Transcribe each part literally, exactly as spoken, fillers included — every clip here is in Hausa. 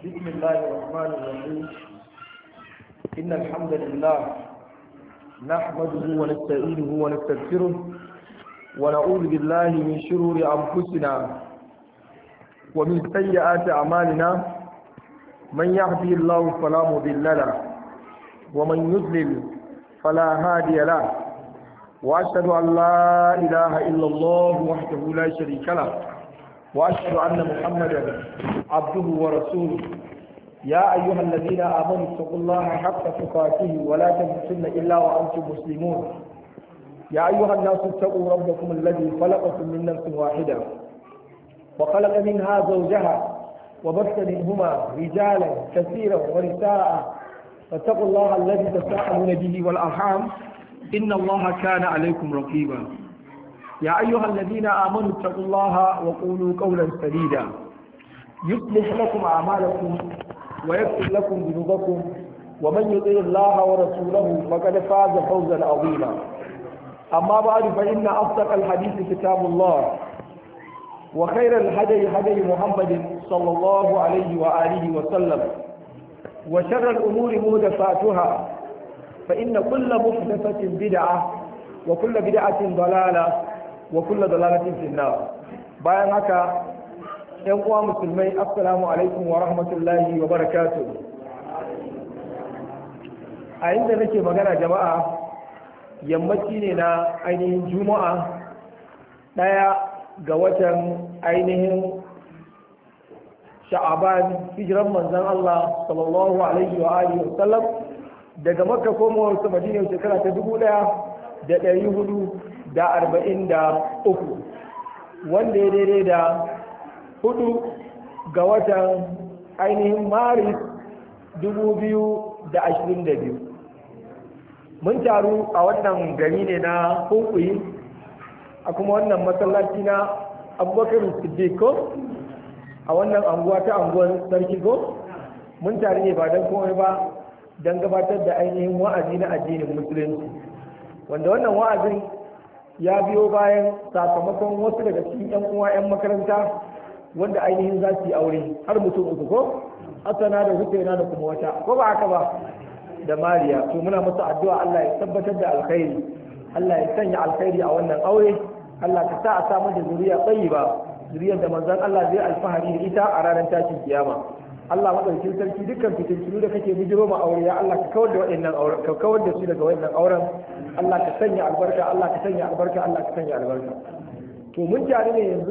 بسم الله الرحمن الرحيم إن الحمد لله نحمده ونستعينه ونستغفره ونعوذ بالله من شرور أنفسنا ومن سيئات أعمالنا من يهدي الله فلا مضل له ومن يضلل فلا هادي له وأشهد أن لا إله إلا الله وحده لا شريك له وأشهد أن محمدا عبده ورسوله يا أيها الذين آمنوا اتقوا الله حق تقاته ولا تموتن إلا وأنتم مسلمون يا أيها الناس اتقوا ربكم الذي خلقكم من نفس واحدة وخلق منها زوجها وبث منهما رجالا كثيرا ونساء فاتقوا الله الذي تساءلون به والأرحام إن الله كان عليكم رقيبا يا أيها الذين آمنوا اتقوا الله وقولوا قولا سديدا يصلح لكم أعمالكم ويغفر لكم ذنوبكم ومن يطع الله ورسوله فقد فاز فوزا عظيما أما بعد فإن أصدق الحديث كتاب الله وخير الهدي هدي محمد صلى الله عليه وآله وسلم وشر الأمور محدثاتها فإن كل محدثة بدعة وكل بدعة ضلالة وكل ضلالة في النار bayan haka ‘yan uwa musulmai assalamu alaikum wa rahmatullahi wa barakatuh a inda nake magana jama'a yammaci ne na ainihin juma'a ɗaya ga watan ainihin sha'aban hijiran manzon Allah sallallahu alaihi wa alihi wa sallam daga makka komowar su madina shekara ta dubu ɗaya da ɗari hudu da arba'in da uku wanda ya daidai da hudu ga watan ainihin maris dubu biyu da ashirin da biyu mun taru a wannan gari ne na hunkuyi a kuma wannan masallaci na abubakar siddiq ko a wannan anguwa ta anguwar sarki ko mun taru ne ba don komai ba don gabatar da ainihin wa'azi na addinin musulunci wanda wannan wa'azin ya biyo bayan sakamakon wasu daga cikin yan uwa yan makaranta wanda ainihin za su yi aure har mutum uku ko asana da husaina da kuma wata ko ba haka ba da mariya to muna musu addu'a Allah ya tabbatar da alkhairi Allah ya sanya alkhairi a wannan aure Allah ka sa a samu da zuriya tayyiba zuriyar da manzon Allah zai alfahari da ita a ranar tashin kiyama Allah madaukakin sarki dukkan fitintunu da kake bijiro ma aure ya Allah ka kawar da waɗannan auren ka kawar da su daga waɗannan auren Allah ka sanya albarka Allah ka sanya albarka Allah ka sanya albarka to mun tare ne yanzu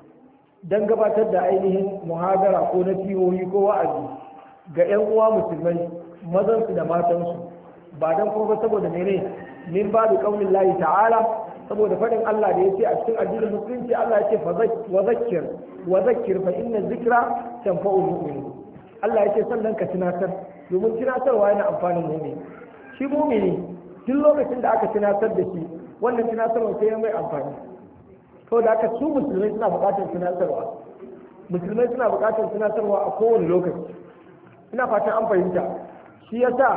dan gabatar da ainihin muhadara ko nasihohi ko wa'azi ga ƴan uwa musulmai mazan su da matan su ba dan kuma ba saboda mene min babu qaulin lahi ta'ala saboda faɗin Allah da yace a cikin addinin musulunci Allah yace fa wa zakkir wa zakkir fa inna dhikra tanfa'ul mu'minin Allah yace sannan ka tunatar domin tunatarwa yana amfanin mu'mini shi mu'mini duk lokacin da aka tunatar da shi wannan tunatarwa sai mai amfani to da aka su musulmai suna buƙatar tunatarwa musulmai suna buƙatar tunatarwa a kowane lokaci ina fatan an fahimta shi yasa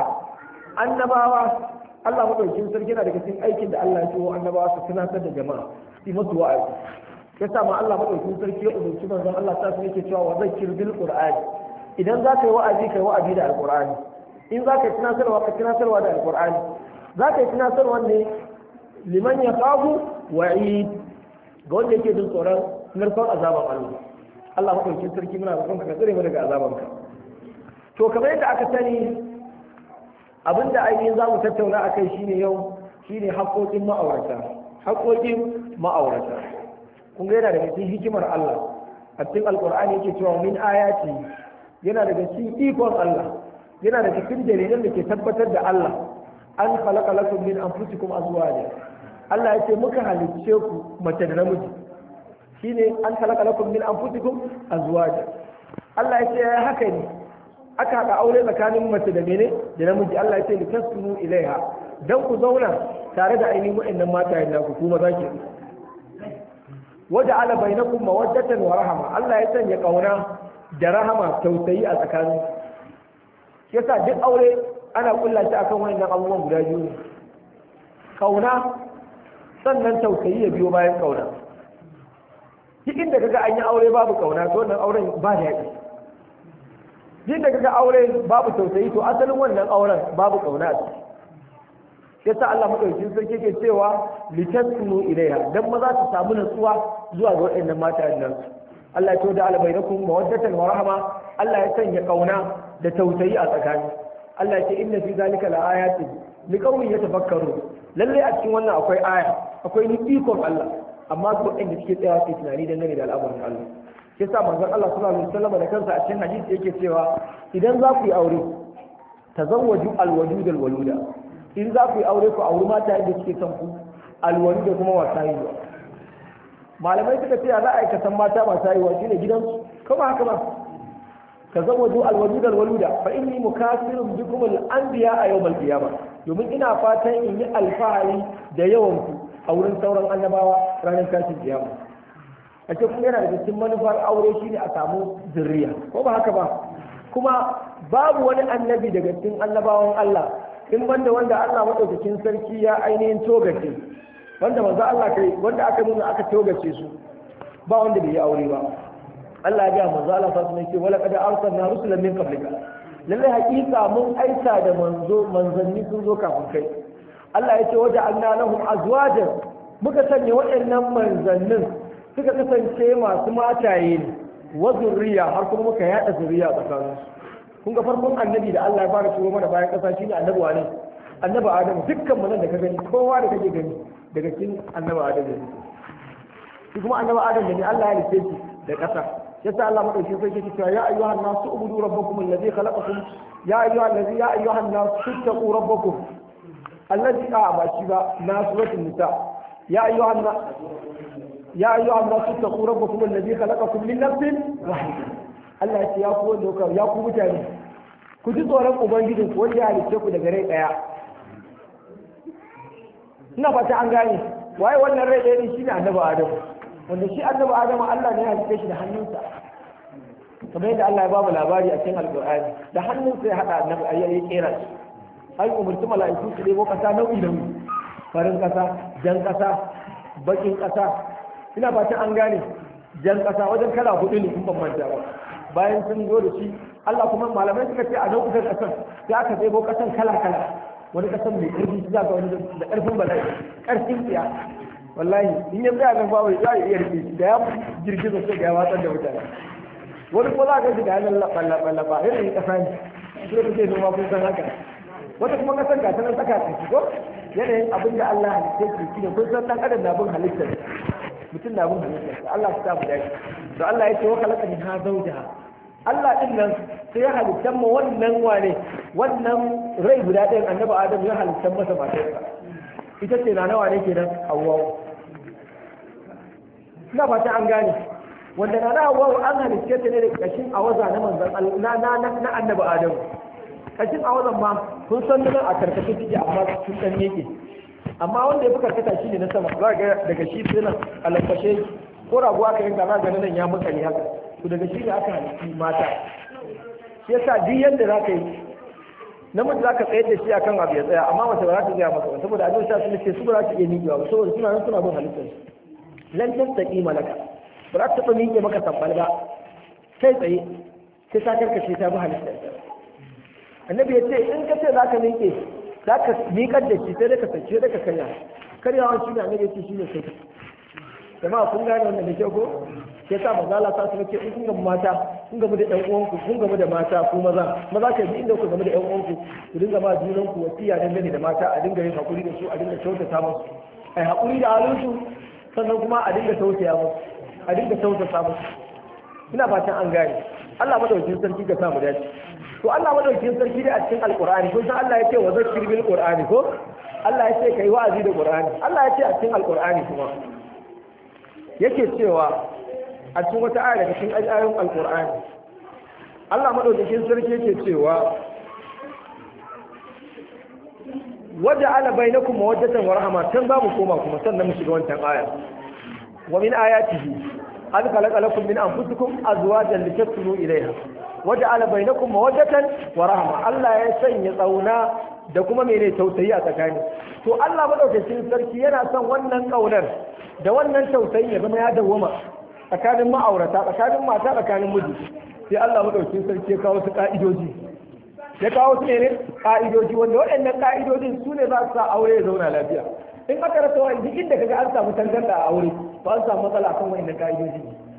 annabawa Allah madaukakin sarki yana daga cikin aikin da Allah ya ce wa annabawa su tunatar da jama'a su musu wa'azi yasa ma Allah madaukakin sarki ya umarci manzon Allah ta yake cewa wa zakkir bil qur'ani idan za ka yi wa'azi kai wa'azi da alqur'ani in za ka yi tunatarwa ka tunatarwa da alqur'ani za ka yi tunatarwa ne liman ya kafu wa'id ga wanda yake jin tsoron narkon azaban Allah Allah madaukakin sarki muna roƙon ka tsare mu daga azabanka to kamar yadda aka sani abinda ainihin za mu tattauna a kai shine yau shine haƙoƙin ma'aurata haƙoƙin ma'aurata kun ga yana daga cikin hikimar Allah a cikin alƙur'ani yake cewa min ayati yana daga cikin ikon Allah yana daga cikin dalilan da ke tabbatar da Allah an khalaqa lakum min anfusikum azwaja Allah yace muka halicce ku mace da namiji shine an khalaqa lakum min anfusikum azwaja Allah yace haka ne aka haɗa aure tsakanin mace da mene da namiji Allah ya ce li tasunu ilaiha dan ku zauna tare da ainihin wa'annan matayen naku kuma zaki waja ala bainakum mawaddatan wa rahama Allah ya sanya kauna da rahama tausayi a tsakanin yasa duk aure ana kulla shi akan wa'annan abubuwan guda biyu kauna sannan tausayi ya biyo bayan kauna duk inda kaga an yi aure babu kauna to wannan auren ba da yaki jin da kaga aure babu tausayi to asalin wannan auren babu kauna a ciki yasa Allah madaukakin sarki ke cewa litaskunu ilaiha dan maza su samu nutsuwa zuwa ga waɗannan mata nan Allah ya to da albainakum mawaddatan wa rahma Allah ya sanya kauna da tausayi a tsakani Allah ya ce inna fi zalika laayatin liqaumin yatafakkaru lalle a cikin wannan akwai aya akwai ni ikon Allah amma su waɗanda suke tsayawa su tunani dangane da al'amarin Allah yasa manzon Allah sallallahu alaihi wasallam da kansa a cikin hadisi yake cewa idan za ku yi aure tazawwaju alwadud alwaluda in za ku yi aure ku auri mata yadda suke son ku alwaluda kuma wasa yi malamai suka ce za a yi kasan mata masu haihuwa shine gidansu kuma haka ba tazawwaju alwadud alwaluda fa inni mukasirun bikum al-anbiya a yawm al-qiyamah domin ina fatan in yi alfahari da yawan ku a wurin sauran annabawa ranar tashin kiyama a ce kuma yana da cikin manufar aure shine a samu zuriya ko ba haka ba kuma babu wani annabi daga cikin annabawan Allah in banda wanda Allah madaukakin sarki ya ainihin togace wanda manzo Allah kai wanda aka nuna aka togace su ba wanda bai yi aure ba Allah ya ga manzo Allah sallallahu alaihi wasallam wala qad arsalna rusulan min qablika lalle hakika mun aika da manzo manzanni sun zo kafin kai Allah ya ce waja'alna lahum azwajan muka sanya waɗannan manzannin suka kasance masu mataye ne wa zurriya har kuma muka yada zuriya tsakanin su kun ga farkon annabi da Allah ya fara turo mana bayan kasa shine annabi wane annabi Adam dukkan mu nan da ka gani kowa da kake gani daga cikin annabi Adam ne shi kuma annabi Adam ne Allah ya halice shi da kasa yasa Allah madauki sai yake cewa ya ayyuhan nasu ubudu rabbakum alladhi khalaqakum ya ayyuhan nasu ya ayyuhan nasu ittaqu rabbakum alladhi ba shi ba nasuratul nisa ya ayyuhan ya ayyuhan nasu ittaqu rabbakum alladhi khalaqakum min nafsin wahidah Allah ya ce ya ku wanda ya ku mutane ku ji tsoron ubangijin ku wanda ya halice ku daga rai daya ina fata an gane waye wannan rai daya ne shine annabi Adam wanda shi annabi Adam Allah ne ya halice shi da hannunsa kamar yadda Allah ya ba mu labari a cikin alqur'ani da hannunsa ya hada annabi ayi ya kera shi ai umurci mala'iku su debo kasa nau'i nau'i farin kasa jan kasa bakin kasa ina fata an gane jan kasa wajen kala hudu ne kun ban manta ba bayan sun zo da shi Allah kuma malamai suka ce a nau'ukan kasan sai aka ɗebo kasan kala kala wani kasan mai ƙarfi za ga wani da ƙarfin bala'i ƙarfin tsiya wallahi in ya tsaya nan babu za a iya rike shi da ya girgiza sai ga ya watsar da mutane wani ko za ka ji da yanar laɓa-laɓa yanayin ƙasa ne su da kuke noma kun san haka wata kuma kasan ga ta nan tsaka tsaki ko yanayin abin da Allah halitta ke shi ne kun san ɗan adam na bin halittar mutum na bin halittar Allah su samu dace to Allah ya ce wa khalaqa minha zawjaha Allah din nan sai ya halitta mu wannan wane wannan rai guda ɗayan annabi Adam ya halitta masa matarsa ita ce na nawa ne kenan Hawwa ina fata an gane wanda na Hawwa an halitta ta ne da kashin awaza na manzon Allah na na na annabi Adam kashin awazan ma kun san nan a karkashin take amma sun dan yake amma wanda ya fi karkata shi ne na sama za ga daga shi sai nan a lafashe ko rago aka yanka za ga nan ya makale haka to daga shi ne aka halitti mata shi yasa duk yanda za ka yi namiji za ka tsayar da shi akan abu ya tsaya amma mace ba za ta tsaya masa ba saboda abin sa sun ce su ba za ta iya miƙewa ba saboda suna nan suna bin halittar su lan tastaqi malaka ba za ta taɓa miƙe maka sabbal ba kai tsaye sai ta karkace ta bi halittar annabi ya ce in ka ce za ka miƙe za ka miƙar da shi sai da ka sace da ka karya karyawa shi ne annabi ce shi ne sai jama'a kun gane wannan da kyau ko sai sa maza Allah ta sanar ce in kun gamu mata kun gamu da ƴan uwanku kun gamu da mata ku maza maza ka bi inda ku gamu da ƴan uwanku ku dinga ma junan ku wasiya dangane da mata a dinga yin hakuri da su a dinga kyautata musu ai hakuri da halin su sannan kuma a dinga tausaya musu a dinga tausasa musu ina fatan an gane Allah madaukakin sarki ka samu dace to Allah madaukakin sarki dai a cikin alqur'ani kun san Allah ya ce wa zakkir bil qur'ani ko Allah ya ce kai wa'azi da qur'ani Allah ya ce a cikin alqur'ani kuma yake cewa a cikin wata aya daga cikin ayoyin alqur'ani Allah madaukakin sarki yake cewa waja'ala bainakum mawaddatan wa rahma tan za mu koma kuma sannan mu shiga wancan aya wa min ayatihi an khalaqa lakum min anfusikum azwajan litaskunu ilayha waja'ala bainakum mawaddatan wa rahma Allah ya sanya tsauna da kuma mene tausayi a tsakani to Allah madaukakin sarki yana son wannan kaunar da wannan tausayi ya zama ya dawwama tsakanin ma'aurata tsakanin mata tsakanin miji sai Allah madaukakin sarki ya kawo su ka'idoji ya kawo su ne ka'idoji wanda waɗannan ka'idojin su ne za su sa aure ya zauna lafiya in aka rasa wani duk inda kaga an samu tangarda a aure ba an samu matsala akan waɗannan ka'idoji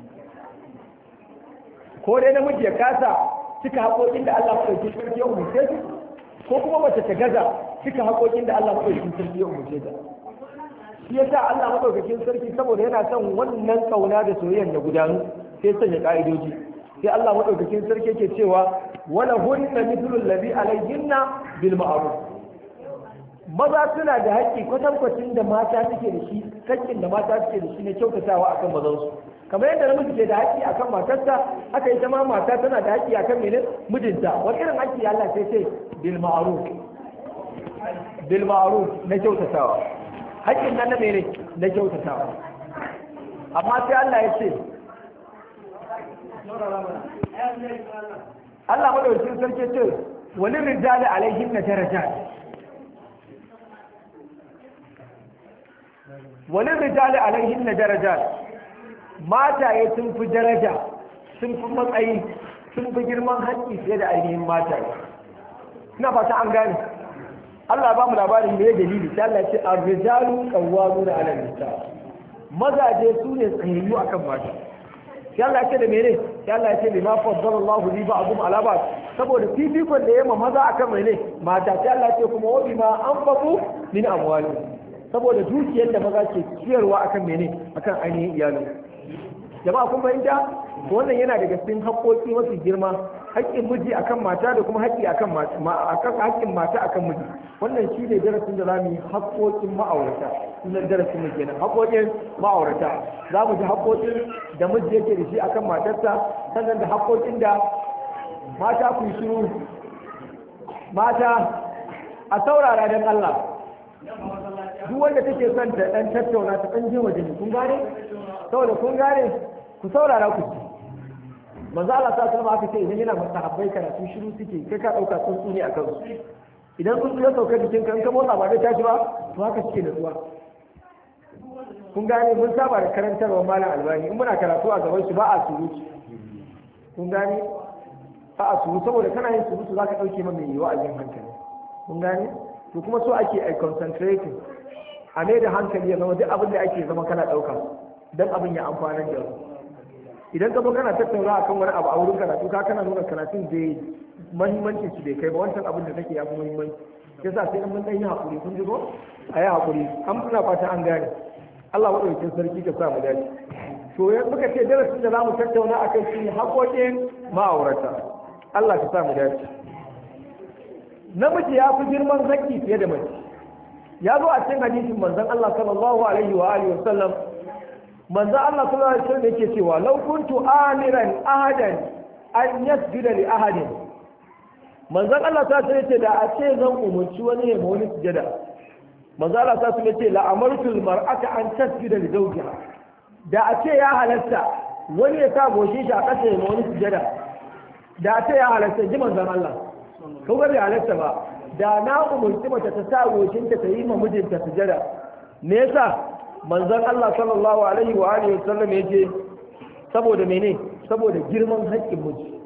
ko dai namiji ya kasa cika haƙoƙin da Allah madaukakin sarki ya umurce su ko kuma mace ta gaza cika haƙoƙin da Allah madaukakin sarki ya umurce ta shi yasa Allah madaukakin sarki saboda yana son wannan kauna da soyayya da gudanu sai sanya ka'idoji sai Allah madaukakin sarki yake cewa wala hunna mithlu alladhi alayhinna bil ma'ruf maza suna da haƙƙi kwatankwacin da mata suke da shi haƙƙin da mata suke da shi na kyautatawa akan mazansu kamar yadda namiji ke da haƙƙi akan matarsa haka ita ma mata tana da haƙƙi akan mene mijinta wani irin haƙƙi Allah sai ce bil ma'ruf bil ma'ruf na kyautatawa haƙƙin nan na mene na kyautatawa amma sai Allah ya ce Allah madaukakin sarki ce wani rijali alaihin na daraja wani rijali alaihin na daraja mataye sun fi daraja sun fi matsayi sun fi girman haƙƙi fiye da ainihin mataye ina fata an gane Allah ba mu labarin me dalili sai Allah ya ce ar-rijalu qawwamuna 'ala an-nisa mazaje su ne tsayayyu akan mata sai Allah ya ce da mene sai Allah ya ce bima faddala Allahu li ba'dhum 'ala ba'd saboda fifikon da yamma maza akan mene mata sai Allah ya ce kuma wa bima anfaqu min amwalihim saboda dukiyar da maza ke ciyarwa akan mene akan ainihin iyalin jama'a kun fahimta wannan yana daga cikin haƙƙoƙi mafi girma haƙƙin miji akan mata da kuma haƙƙi akan mata haƙƙin mata akan miji wannan shi ne darasin da zamu yi haƙƙoƙin ma'aurata sunan darasin mu kenan haƙƙoƙin ma'aurata za mu ji haƙƙoƙin da miji yake da shi akan matarsa sannan da haƙƙoƙin da mata ku shiru mata a saurara don Allah duk wanda take son ta dan tattauna ta dan je waje kun gane saboda kun gane ku saurara ku ci manzo Allah ta sallama aka ce idan yana masahabbai karatu shiru suke kai ka dauka tsuntsu ne akan su idan tsuntsu ya sauka jikin kan ka motsa ba da tashi ba to haka suke nutsuwa kun gane mun saba da karantarwa malam albani in muna karatu a gaban shi ba a surutu kun gane ba a surutu saboda kana yin surutu zaka dauke ma mai yiwa a jin hankali kun gane to kuma so ake a concentrating a ne da hankali ya zama duk abin da ake zama kana dauka dan abin ya amfana da idan ka zo kana tattauna akan wani abu a wurin karatu ka kana nuna karatun da muhimmancin shi bai kai ba wancan abin da kake ya fi muhimmanci yasa sai mun dan yi hakuri kun ji ko a yi hakuri an funa fata an gane Allah madaukakin sarki ka sa mu dace to yanzu muka ce darasin da zamu tattauna akan shi haƙoƙin ma'aurata Allah ka sa mu dace namiji ya fi girman haƙƙi fiye da mace ya zo a cikin hadisin manzon Allah sallallahu alaihi wa alihi wa sallam manzon Allah sallallahu alaihi wa sallam yake cewa law kuntu amiran ahadan an yasjuda li ahadin manzon Allah ta ce da a ce zan umurci wani ya mawani sujada manzon Allah ta ce la amartu al mar'ata an tasjuda li zawjiha da a ce ya halatta wani ya sa goshin shi a ƙasa ya mawani sujada da a ce ya halatta ji manzon Allah ko ga bai halatta ba da na umurci mace ta sa goshinta ta yi ma mijinta sujada me yasa manzon Allah sallallahu alaihi wa alihi wasallam yace saboda mene saboda girman haƙƙin miji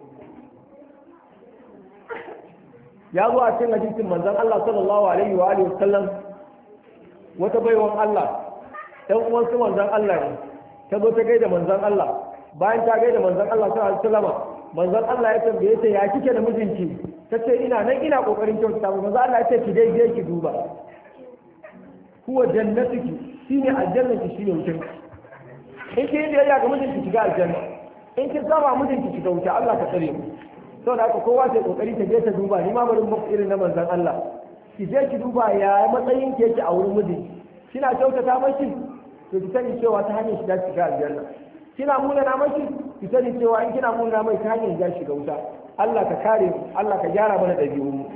ya zo a cikin hadisin manzon Allah sallallahu alaihi wa alihi wasallam wata baiwan Allah ɗan uwan su manzon Allah ne ta zo ta gaida manzon Allah bayan ta gaida manzon Allah sallallahu alaihi wasallam manzon Allah ya tambaye ta ya kike da mijinki tace ina nan ina kokarin kyautata ba manzon Allah ya ce ki dai je ki duba huwa jannatuki shine aljannati shine wutan in ki yi ya ga mijinki shiga aljanna in ki saba mijinki shiga wuta Allah ka tsare mu saboda haka kowa sai kokari ta je ta duba ni ma bari mu irin na manzon Allah ki je ki duba ya matsayin ki yake a wurin mijinki kina kyautata mashi to ki sani cewa ta hanyar shiga shiga aljanna kina muna na mashi ki sani cewa in kina muna mai ta hanyar shiga shiga wuta Allah ka kare mu Allah ka gyara mana ɗabi'un mu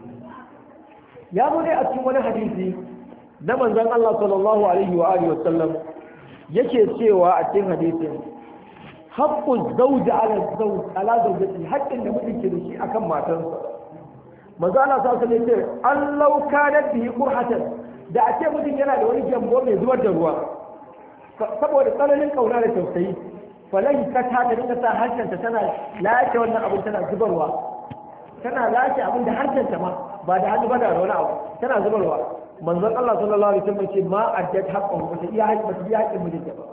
ya zo dai a cikin wani hadisi na manzon Allah sallallahu alaihi wa alihi wa sallam yake cewa a cikin hadisin haqqu zawji ala zawj ala zawjati haqqin da mutum ke da shi akan matarsa manzo Allah sallallahu alaihi wa sallam yace allau kana bihi qurhatan da a ce mutum yana da wani jambo mai zubar da ruwa saboda tsananin kauna da tausayi falahi ka ta da dinga sa harshenta tana lace wannan abin tana zubarwa tana lace abin da harshenta ma ba da hannu ba da wani abu tana zubarwa manzon Allah sallallahu alaihi wasallam ce ma addat haqqan ba ta iya haƙi ba ta iya haƙin mijinta ba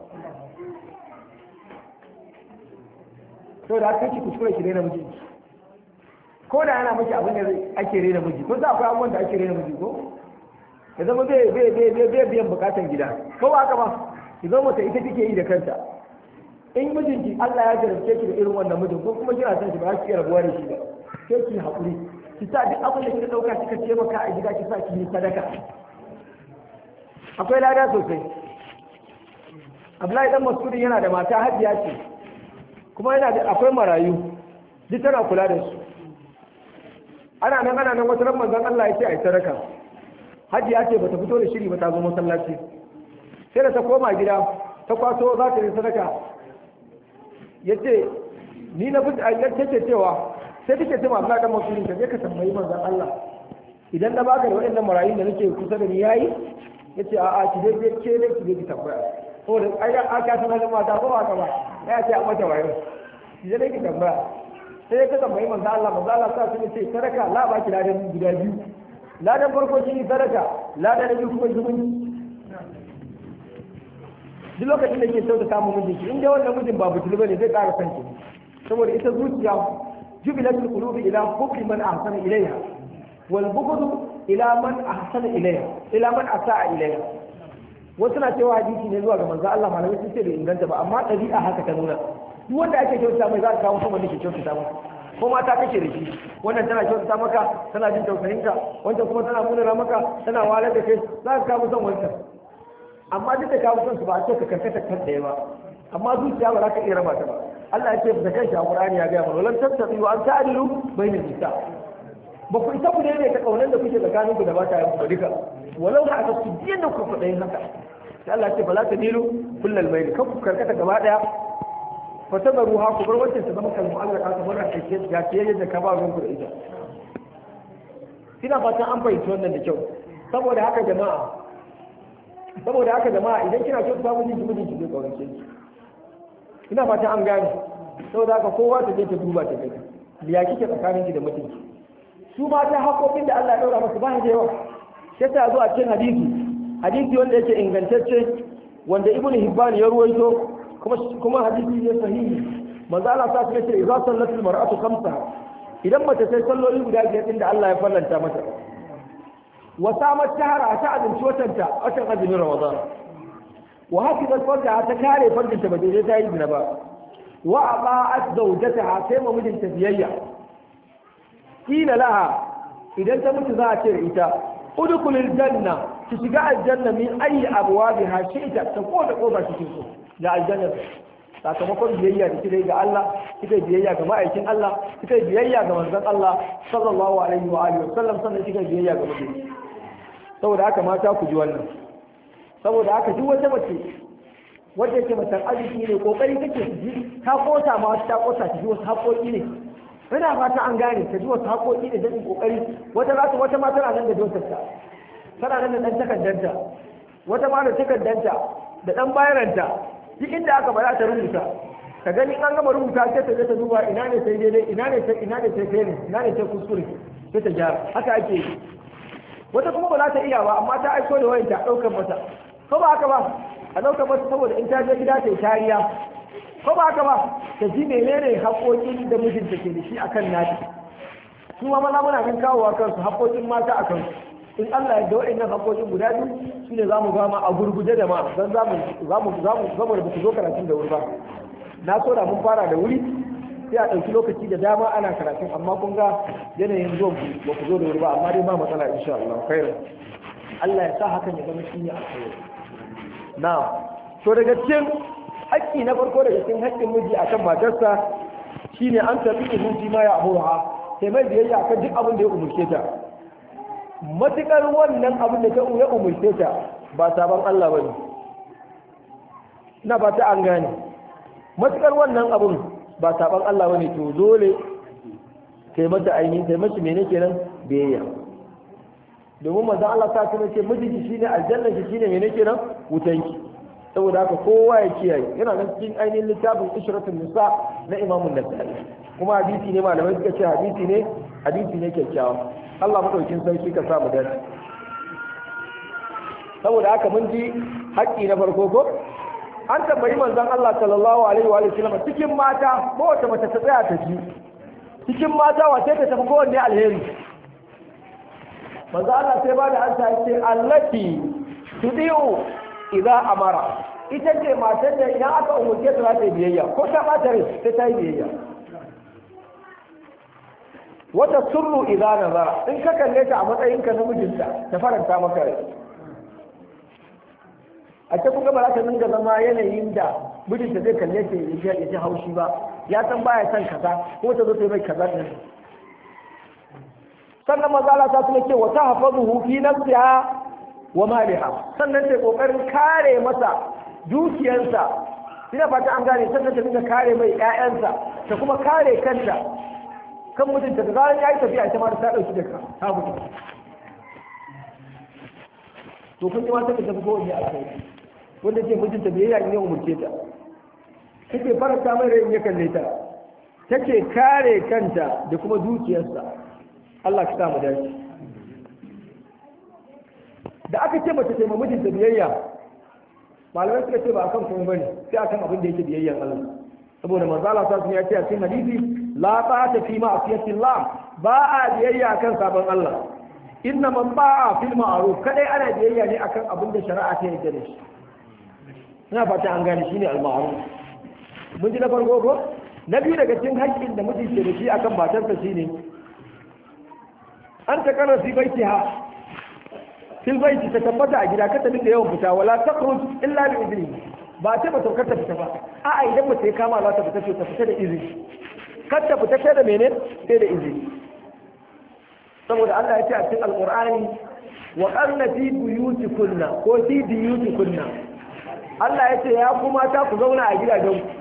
to da aka ci kuskure ki rena miji ko da yana miki abin da ake rena miji ko za akwai abubuwan da ake rena miji ko ya zama bai bai bai bai biyan bukatan gida ko ba haka ba ki zo mata ita kike yi da kanta in mijinki Allah ya jarabce ki da irin wannan mijin ko kuma kina son shi ba ki iya rabuwa da shi ba sai ki haƙuri ki sa duk abin da kika dauka kika ce maka a gida ki sa ki yi sadaka akwai lada sosai. Abdullahi dan Mas'ud yana da mata Hajiya ce kuma yana da akwai marayu duk tana kula da su ana nan ana nan wata ran manzon Allah ya ce ai sadaka Hajiya ce bata fito da shiri ba ta zo masallaci sai da ta koma gida ta kwaso za ta yi sadaka yace ni na fita ayyar take cewa sai take cewa Allah dan Mas'ud ka je ka tambayi manzon Allah idan na baka da waɗannan marayun da nake kusa da ni yayi yace a'a ki dai je ke ne ki je ki tambaya ko da ai aka sanar da mata ko ba ka ba ya ce a mata wayo ki je ki tambaya sai ka tambayi manzo Allah manzo Allah sa su ce sadaka la ba ki ladan guda biyu ladan farko shi sadaka ladan da biyu kuma zumunci duk lokacin da ke sauta samun mijinki in dai wannan mijin ba butul bane zai ƙara san ki saboda ita zuciya jubilatul qulubi ila hubbi man ahsana ilayha wal bughd ila man ahsana ilayha ila man asaa ilayha wasu na cewa hadisi ne zuwa ga manzo Allah malamai sun ce bai inganta ba amma ɗabi'a haka ta nuna duk wanda ake kyautata mai za ka kawo kuma da ke kyautata maka ko mata kake da shi wannan tana kyautata maka tana jin tausayin ka wancan kuma tana munana maka tana walar da kai za ka kawo son wancan amma duk da kawo son su ba a ce ka karkata kan ɗaya ba amma zuciya ba za ka iya raba ta ba Allah ya ce da kanshi a Qur'ani ya ga mana lan tattabi'u an ta'dilu bainan nisa ba ku isa ku ne ta kaunan da kuke tsakanin ku da mata yanku ba duka walau da aka su biyan da ku faɗa yin haka sai Allah ce ba za ta dilu kullal bayni kan ku karkata gaba daya fa tabaru ha ku bar wancan ta zama kalmu Allah ka bar a cikin ya ce yadda ka ba ruwan ku da ita ina fatan an fahimci wannan da kyau saboda haka jama'a saboda haka jama'a idan kina so ta mijin ki mijin ki zai kaurace ki ina fatan an gane saboda haka kowa ta je ta duba ta gani ya kike tsakaninki da mutunci su mata haƙoƙin da Allah ya ɗaura masu ba da yawa sai ta zo a cikin hadisi hadisi wanda yake ingantacce wanda ibnu hibban ya ruwaito kuma kuma hadisi ne sahihi manzo Allah ta ce idza sallatul mar'atu khamsa idan mace sai salloli guda biyar din da Allah ya fallanta mata wa samat shahara ta azumci watanta watan azumin ramadan wa hafizat farja ta kare farjinta ba dai ta yi zina ba wa aba'at zawjataha sai mamijinta biyayya kila laha idan ta mutu za a ce da ita udkhulil janna ki shiga aljanna min ayi abwabiha shi'ta ta ko da kofa cikin su da aljanna sakamakon biyayya da kike ga Allah kike biyayya ga ma'aikin Allah kike biyayya ga manzon Allah sallallahu alaihi wa alihi wasallam sannan kike biyayya ga mutum saboda haka mata ku ji wannan saboda haka duk wata mace wanda yake matan arziki ne kokari take ji ta kota ma ta kota ji wasu haƙoƙi ne ina fata an gane ta ji wasu haƙoƙi da jin kokari wata za ta wata ma tana nan da dotarta tana nan da dan takaddanta wata ma da takaddanta da dan bayaranta duk inda aka bara ta rubuta ka gani an gama rubuta sai ta ga ta duba ina ne sai daidai ina ne sai ina ne sai kai ne ina ne sai kuskure sai ta gyara haka ake yi wata kuma ba za ta iya ba amma ta aiko da wayan ta daukar mata ko ba haka ba a daukar mata saboda in ta je gida ta yi tariya ko ba haka ba ta ji menene haƙoƙin da mijinta ke da shi akan nata su ma maza muna kan kawowa kansu haƙoƙin mata a kansu in Allah ya ga waɗannan haƙoƙin guda biyu su ne za mu gama a gurguje da ma don za mu za mu za mu zama da ba ku zo karatun da wuri ba na so da mun fara da wuri sai a ɗauki lokaci da dama ana karatun amma kun ga yanayin zuwan ku ba ku zo da wuri ba amma dai ba matsala insha Allah khairu Allah ya sa hakan ya zama shi ne alkhairi na to daga cikin haƙƙi na farko daga cikin haƙƙin miji akan matarsa shine an tabi miji ma ya amurha sai mai biyayya akan duk abin da ya umurce ta matukar wannan abin da ta ya umurce ta ba sabon Allah bane ina ba ta an gane matukar wannan abin ba sabon Allah bane to dole kai mata ainihin kai mace mene kenan biyayya domin manzon Allah ta kuma ce mijinki shine aljanna ki shine mene kenan wutanki saboda haka kowa ya kiyaye yana nan cikin ainihin littafin ishratun nisa na imamun nasa'i kuma hadisi ne malamai suka ce hadisi ne hadisi ne kyakkyawa Allah madaukin sarki ka samu dace saboda haka mun ji haƙƙi na farko ko an tambayi manzon Allah sallallahu alaihi wa sallam cikin mata ko wata mace ta tsaya ta ji cikin mata wace ta tafi kowanne alheri manzon Allah sai ba da ansa yace allati tudiu idza amara ita ce matar da idan aka umurce ta za ta yi biyayya ko ta bata rai sai ta yi biyayya wata surru idza nazara in ka kalle ta a matsayinka na mijinta ta faranta maka rai a ce kuma ba za ta dinga zama yanayin da mijinta zai kalle ta ya ji haushi ba ya san baya son kaza ko ta zo ta yi mai kaza din sannan maza Allah ta kuma ce wata hafazuhu fi nafsiha wa maliha sannan ta kokarin kare masa dukiyarsa ina fata an gane sannan ta dinga kare mai ƴaƴansa ta kuma kare kanta kan mutunta da zaran yayi tafiya ita ma ta dauki da ka ta mutu to kun ji ma take tafi ko ne a kai wanda ke mutunta biyayya ne umurce ta take faranta mai rai ya kalle ta take kare kanta da kuma dukiyarsa Allah ka samu dace da aka ce mace ta mamujin da biyayya malamai suka ce ba akan kuma bane sai akan abin da yake biyayyan Allah saboda manzo Allah sallallahu alaihi wasallam ya ce a cikin hadisi la ta'ata fi ma'siyatillah ba a biyayya akan sabon Allah inna man ba'a fil ma'ruf kadai ana biyayya ne akan abin da shari'a ta yarda da shi ina fata an gane shine al-ma'ruf mun ji na farko ko na biyu daga cikin haƙƙin da miji ke da shi akan matarsa shine an ta kana fi baitiha fil baiti ta tabbata a gida kada dinga yawan fita wala takhruj illa bi idni ba ta ba saukar ta fita ba a'a idan mace kama za ta fita ce ta fita da izini kar ta fita sai da mene sai da izini saboda Allah ya ce a cikin alqur'ani wa qarna fi buyutikunna ko fi buyutikunna Allah ya ce ya kuma ta ku zauna a gidajen ku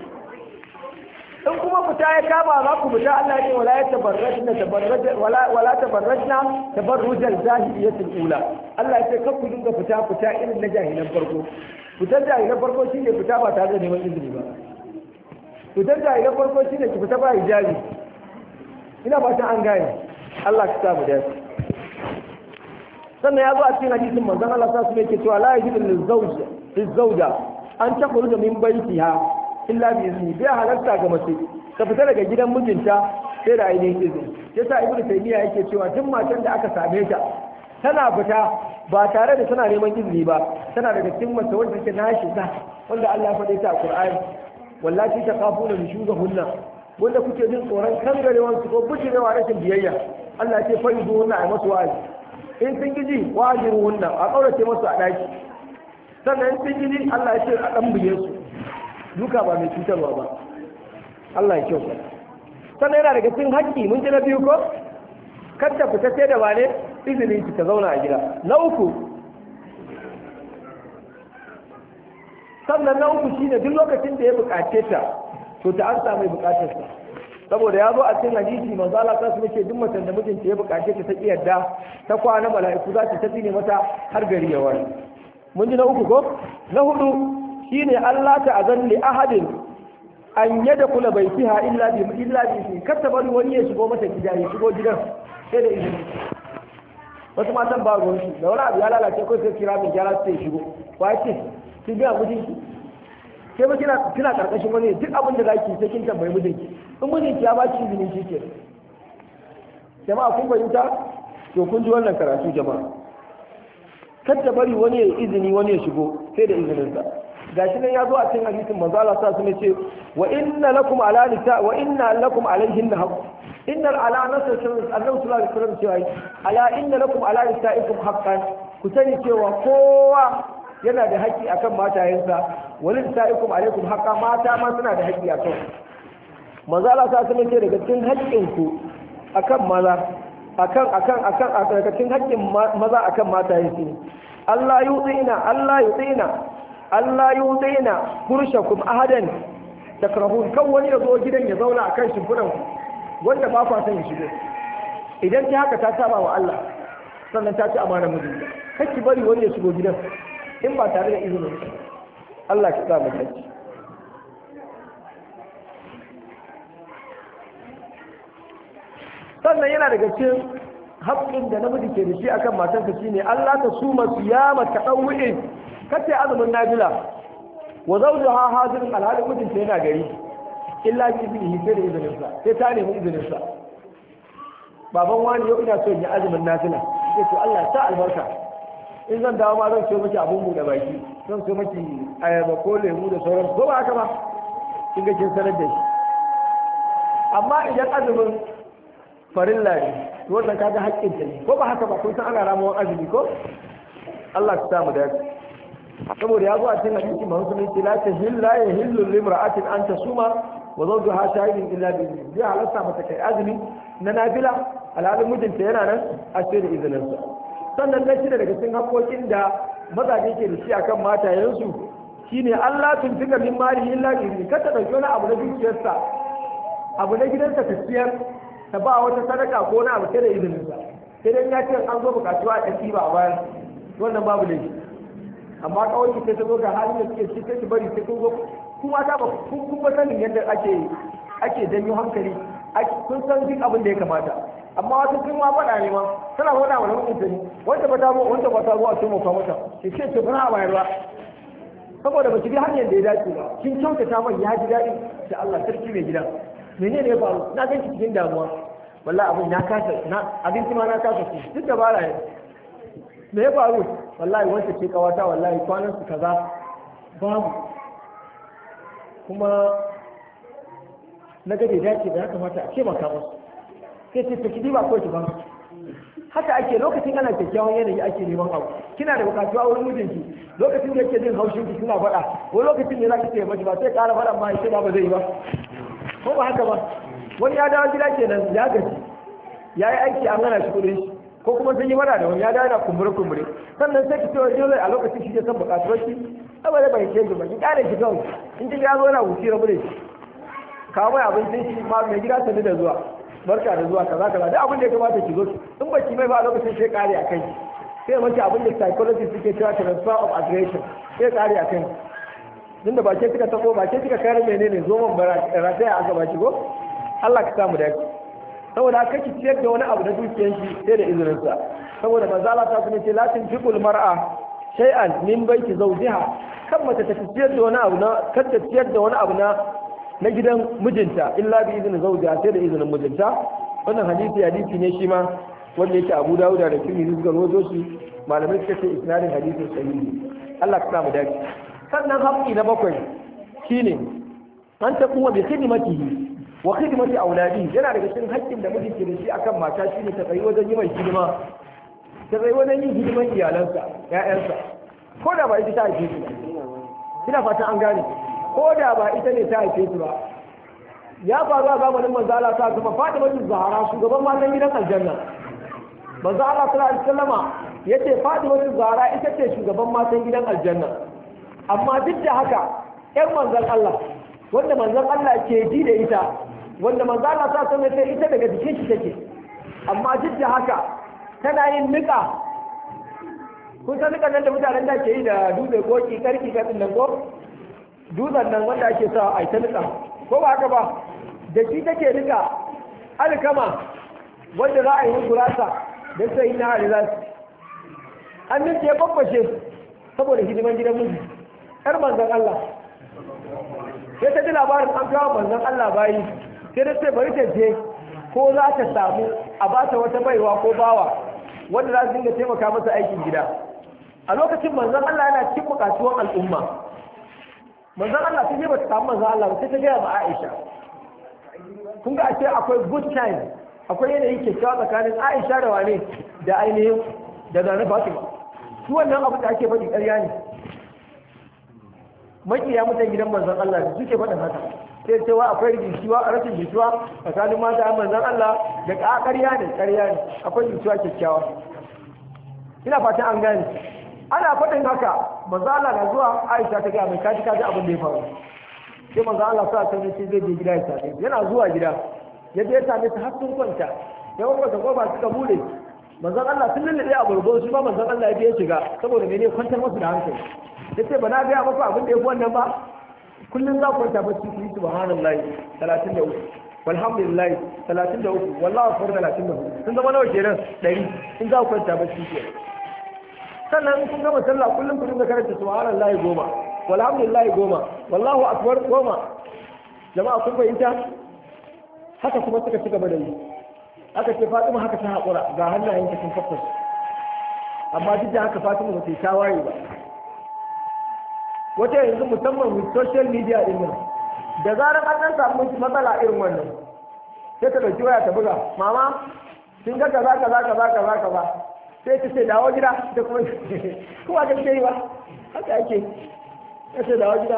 in kuma fita ya kama za ku fita Allah ne wala ya tabarrajna tabarraj wala wala tabarrajna tabarrujal jahiliyatul ula Allah ya ce kan ku dinga fita fita irin na jahilan farko fitar jahilan farko shine fita ba tare da neman izini ba fitar jahilan farko shine ki fita ba hijabi ina fatan an gane Allah ka samu da sannan ya zo a cikin hadisin manzon Allah sallallahu alaihi wasallam yake cewa la yajidu lizawj lizawja an takhruja min baytiha illa bi izni bai halarta ga mace ta fita daga gidan mijinta sai da ainihin izini yasa ibnu taymiya yake cewa duk matan da aka same ta tana fita ba tare da tana neman izini ba tana daga cikin mace wanda take nashi ta wanda Allah ya faɗe ta a Qur'ani wallahi ta kafuna nushuzahunna wanda kuke jin tsoron kangarewan su ko bujirewa rashin biyayya Allah ya ce fa yuzuhunna ay masu wa'azi in sun giji wajiruhunna a kaurace masu a daki sannan in sun giji Allah ya ce a dan buye su duka ba mai cutarwa ba Allah ya kyauta sannan yana daga cikin haƙƙi mun ji na biyu ko kar ta fita sai da wane izinin ki ta zauna a gida na uku sannan na uku shine duk lokacin da ya buƙace ta to ta an samu buƙatar sa saboda ya zo a cikin hadisi manzo Allah ta ce duk macen da mijinta ya buƙace ta ta kiyarda ta kwana mala'iku za ta tafi ne mata har gari ya wani mun ji na uku ko na hudu shine Allah ta azan li ahadin an yada kula baitiha illa bi illa bi kar ta bari wani ya shigo mata gida ya shigo gidan sai da izini wasu matan ba ruwan shi da wani abu ya lalace ko sai kira mai gyara sai shigo ba ce kin ga mijinki sai ba kina kina karkashin wani duk abin da zaki sai kin tambayi mijinki in mijinki ya ba ki izini shike jama'a kun fahimta to kun ji wannan karatu jama'a kar ta bari wani ya izini wani ya shigo sai da izinin sa gashi nan ya zo a cikin hadisin manzo Allah sa su ne ce wa inna lakum ala nisa wa inna lakum alayhin haqq inna ala nasr sallallahu alaihi wasallam cewa ala inna lakum ala nisaikum haqqan ku sani cewa kowa yana da haƙƙi akan matayensa wa nisaikum alaikum haqqa mata ma suna da haƙƙi akan manzo Allah sa su ne ce daga cikin haƙƙin ku akan maza akan akan akan daga cikin haƙƙin maza akan matayensu Allah yu'ina Allah yu'ina Allah yi daina furshakum ahadan takrahun kan wani ya zo gidan ya zauna akan shimfidan wanda ba kwa son ya shigo idan ta haka ta saba wa Allah sannan ta ci amana mijinta kake bari wani ya shigo gidan in ba tare da izinin sa Allah ka sa mu dace. Sannan yana daga cikin haƙƙin da namiji ke da shi akan matarsa shine Allah ta suma siyama tadawwu'in kace azumin nafila wa zawjuha hadirin alhalin mijinta yana gari illa ki bi sai da izinin sa sai ta nemi izinin sa baban wani yau ina so in yi azumin nafila sai to Allah ta albarka in zan dawo ma zan so miki abun mu da baki zan so miki ayaba ko lemu da sauran ko ba haka ba kin ga kin sanar da shi amma idan azumin farilla ne to wannan kaga haƙƙin ta ne ko ba haka ba kun san ana ramuwan azumi ko Allah ta samu da saboda ya zo a cikin hadisi manzo sun ce la tahilla yahillu limra'atin an tasuma wa zawjuha shahidun illa bi idhni ya halatta mata kai azumi na nafila alhalin mijinta yana nan a ce da izinin sa sannan na shida daga cikin haƙƙoƙin da mazaje ke da shi akan matayensu shine Allah tun tuka min mali illa bi idhni kada dauki wani abu na dukiyarsa abu na gidansa ta siyar ta ba wata sadaka ko na abu sai da izinin sa sai dai ya ce an zo bukatuwa a ɗaki ba a bayan wannan babu laifi amma kawai sai ta zo ga halin da suke ci sai ki bari sai kun zo kuma ta ba kun kuma sanin yadda ake ake janyo hankali kun san duk abin da ya kamata amma wata sun ma faɗa ne ma tana faɗa wa namijin ta ne wanda ba ta zo wanda ba ta zo a taimaka mata ki ce ce bana a bayarwa saboda ba ki bi hanyar da ya dace ba kin kyautata mai ya ji daɗi da Allah sarki mai gida menene ya faru na ganki cikin damuwa wallahi abin na kasa na abinci ma na kasa ku duk da bara ne me ya faru wallahi wanda ke kawata wallahi kwanan su kaza babu kuma na ga da dace da ya kamata a ce maka musu sai ce take ba ko ki ba haka ake lokacin ana kyakkyawan yanayi ake neman abu kina da bukatu a wurin mijinki lokacin da yake jin haushin ki kina faɗa wani lokacin ne zaki ce mashi ba sai ƙara faɗa ma sai ba ba zai yi ba ko ba haka ba wani ya dawo gida kenan ya gaji ya yi aiki an gana shi kudin shi ko kuma sun yi mana da wani ya dawo yana kumbure kumbure sannan sai ki ce wani dole a lokacin shi ya san bukatuwar ki saboda bai ce ki ba ki kare ki kawai in ki ya zo yana wuce rabu da shi kawo mai abincin shi ma mai gida sani da zuwa barka da zuwa kaza kaza duk abin da ya kamata ki zo in ba ki mai ba a lokacin sai kare a kai sai mace abin da psychology suke cewa transfer of aggression sai kare a kai din da ba ke kika tabo ba ke kika kare menene zo man rataya a gaba ki go Allah ka samu dace saboda haka ki ciyar da wani abu na dukiyar shi sai da izinin sa saboda manzo Allah ta kuma ce la tunfiqul mar'a shay'an min baiti zawjiha kan mace ta ciyar da wani abu na kan ta ciyar da wani abu na na gidan mijinta illa bi izinin zawjiha sai da izinin mijinta wannan hadisi hadisi ne shi ma wanda yake Abu Dawud da Tirmidhi suka rawaito shi malamai suka ce isnadin hadisin sahihi Allah ka samu dace sannan haƙƙi na bakwai shine an ta kuma bi khidmatihi wa khidmati auladi yana daga cikin haƙƙin da miji ke da shi akan mata shine ta tsayi wajen yi mai hidima ta tsayi wajen yin hidiman iyalansa ƴaƴansa ko da ba ita ta haife su ina fatan an gane ko da ba ita ne ta haife su ba ya faru a zamanin manzo Allah ta kuma Fatima Zahra shugaban matan gidan aljanna manzo Allah sallallahu alaihi wasallama yace Fatima Zahra ita ce shugaban matan gidan aljanna amma duk da haka ƴan manzon Allah wanda manzon Allah ke ji da ita wanda manzon Allah ta sanar da ita daga jikin shi take amma duk da haka tana yin nika kun san nika nan da mutanen da ke yi da dutse ko kikarki kadin nan ko dutsen nan wanda ake sa a ita nika ko ba haka ba da shi take nika alkama wanda za a yi gurasa da sai na harizas an ninke ya babbashe saboda hidiman gidan miji har manzon Allah sai ta ji labarin an kawo manzon Allah bayi sai da sai bari ta je ko za ta samu a ba ta wata baiwa ko bawa wanda za su dinga taimaka masa aikin gida a lokacin manzon Allah yana cikin bukatuwan al'umma manzon Allah sai ba ta samu manzon Allah ba sai ta gaya ma Aisha kun ga ashe akwai good time akwai yanayi kyakkyawa tsakanin Aisha da wane da ainihin da Nana Fatima su wannan abu da ake faɗi ƙarya ne makiya mutan gidan manzon Allah da suke faɗin haka sai cewa akwai jituwa a rashin jituwa tsakanin mata manzon Allah da ƙarya ne ƙarya ne akwai jituwa kyakkyawa ina fatan an gane ana faɗin haka manzon Allah na zuwa Aisha ta ga mai kaji kaji abin da ya faru sai manzon Allah sa ta ce zai je gida ya same yana zuwa gida ya je ya same ta har sun kwanta ya wanda ta goba suka bude manzon Allah sun lullube a burgo shi ma manzon Allah ya je shiga saboda mene kwantar musu da hankali yace ba na ga maka abin da yafi wannan ba kullun za ku kwanta bacci ku yi subhanallahi talatin da uku walhamdulillah talatin da uku wallahi akbar talatin da uku sun zama nawa kenan ɗari in za ku kwanta bacci ke sannan kun gama sallah kullum ku dinga karanta subhanallahi goma walhamdulillah goma wallahu akbar goma jama'a kun fahimta haka kuma suka ci gaba da yi aka ce Fatima haka ta haƙura ga hannayen ta sun faffas amma duk da haka Fatima ba ta yi tawaye ba wata yanzu musamman with social media din nan da zarar an dan samu matsala irin wannan sai ta dauki waya ta buga mama kin ga kaza kaza kaza kaza kaza sai ta ce dawo gida da kuma kuma ga yi ba haka yake sai ta dawo gida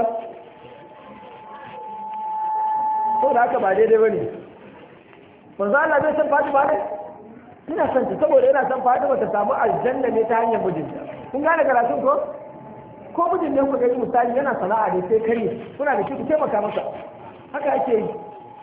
ko da haka ba daidai bane manzo Allah bai san Fatima ne ina son ta saboda ina son Fatima ta samu aljanna ne ta hanyar mijinta kun gane karatun ko ko mijin ne ku gani misali yana sana'a ne sai kare kuna da shi ku taimaka masa haka ake yi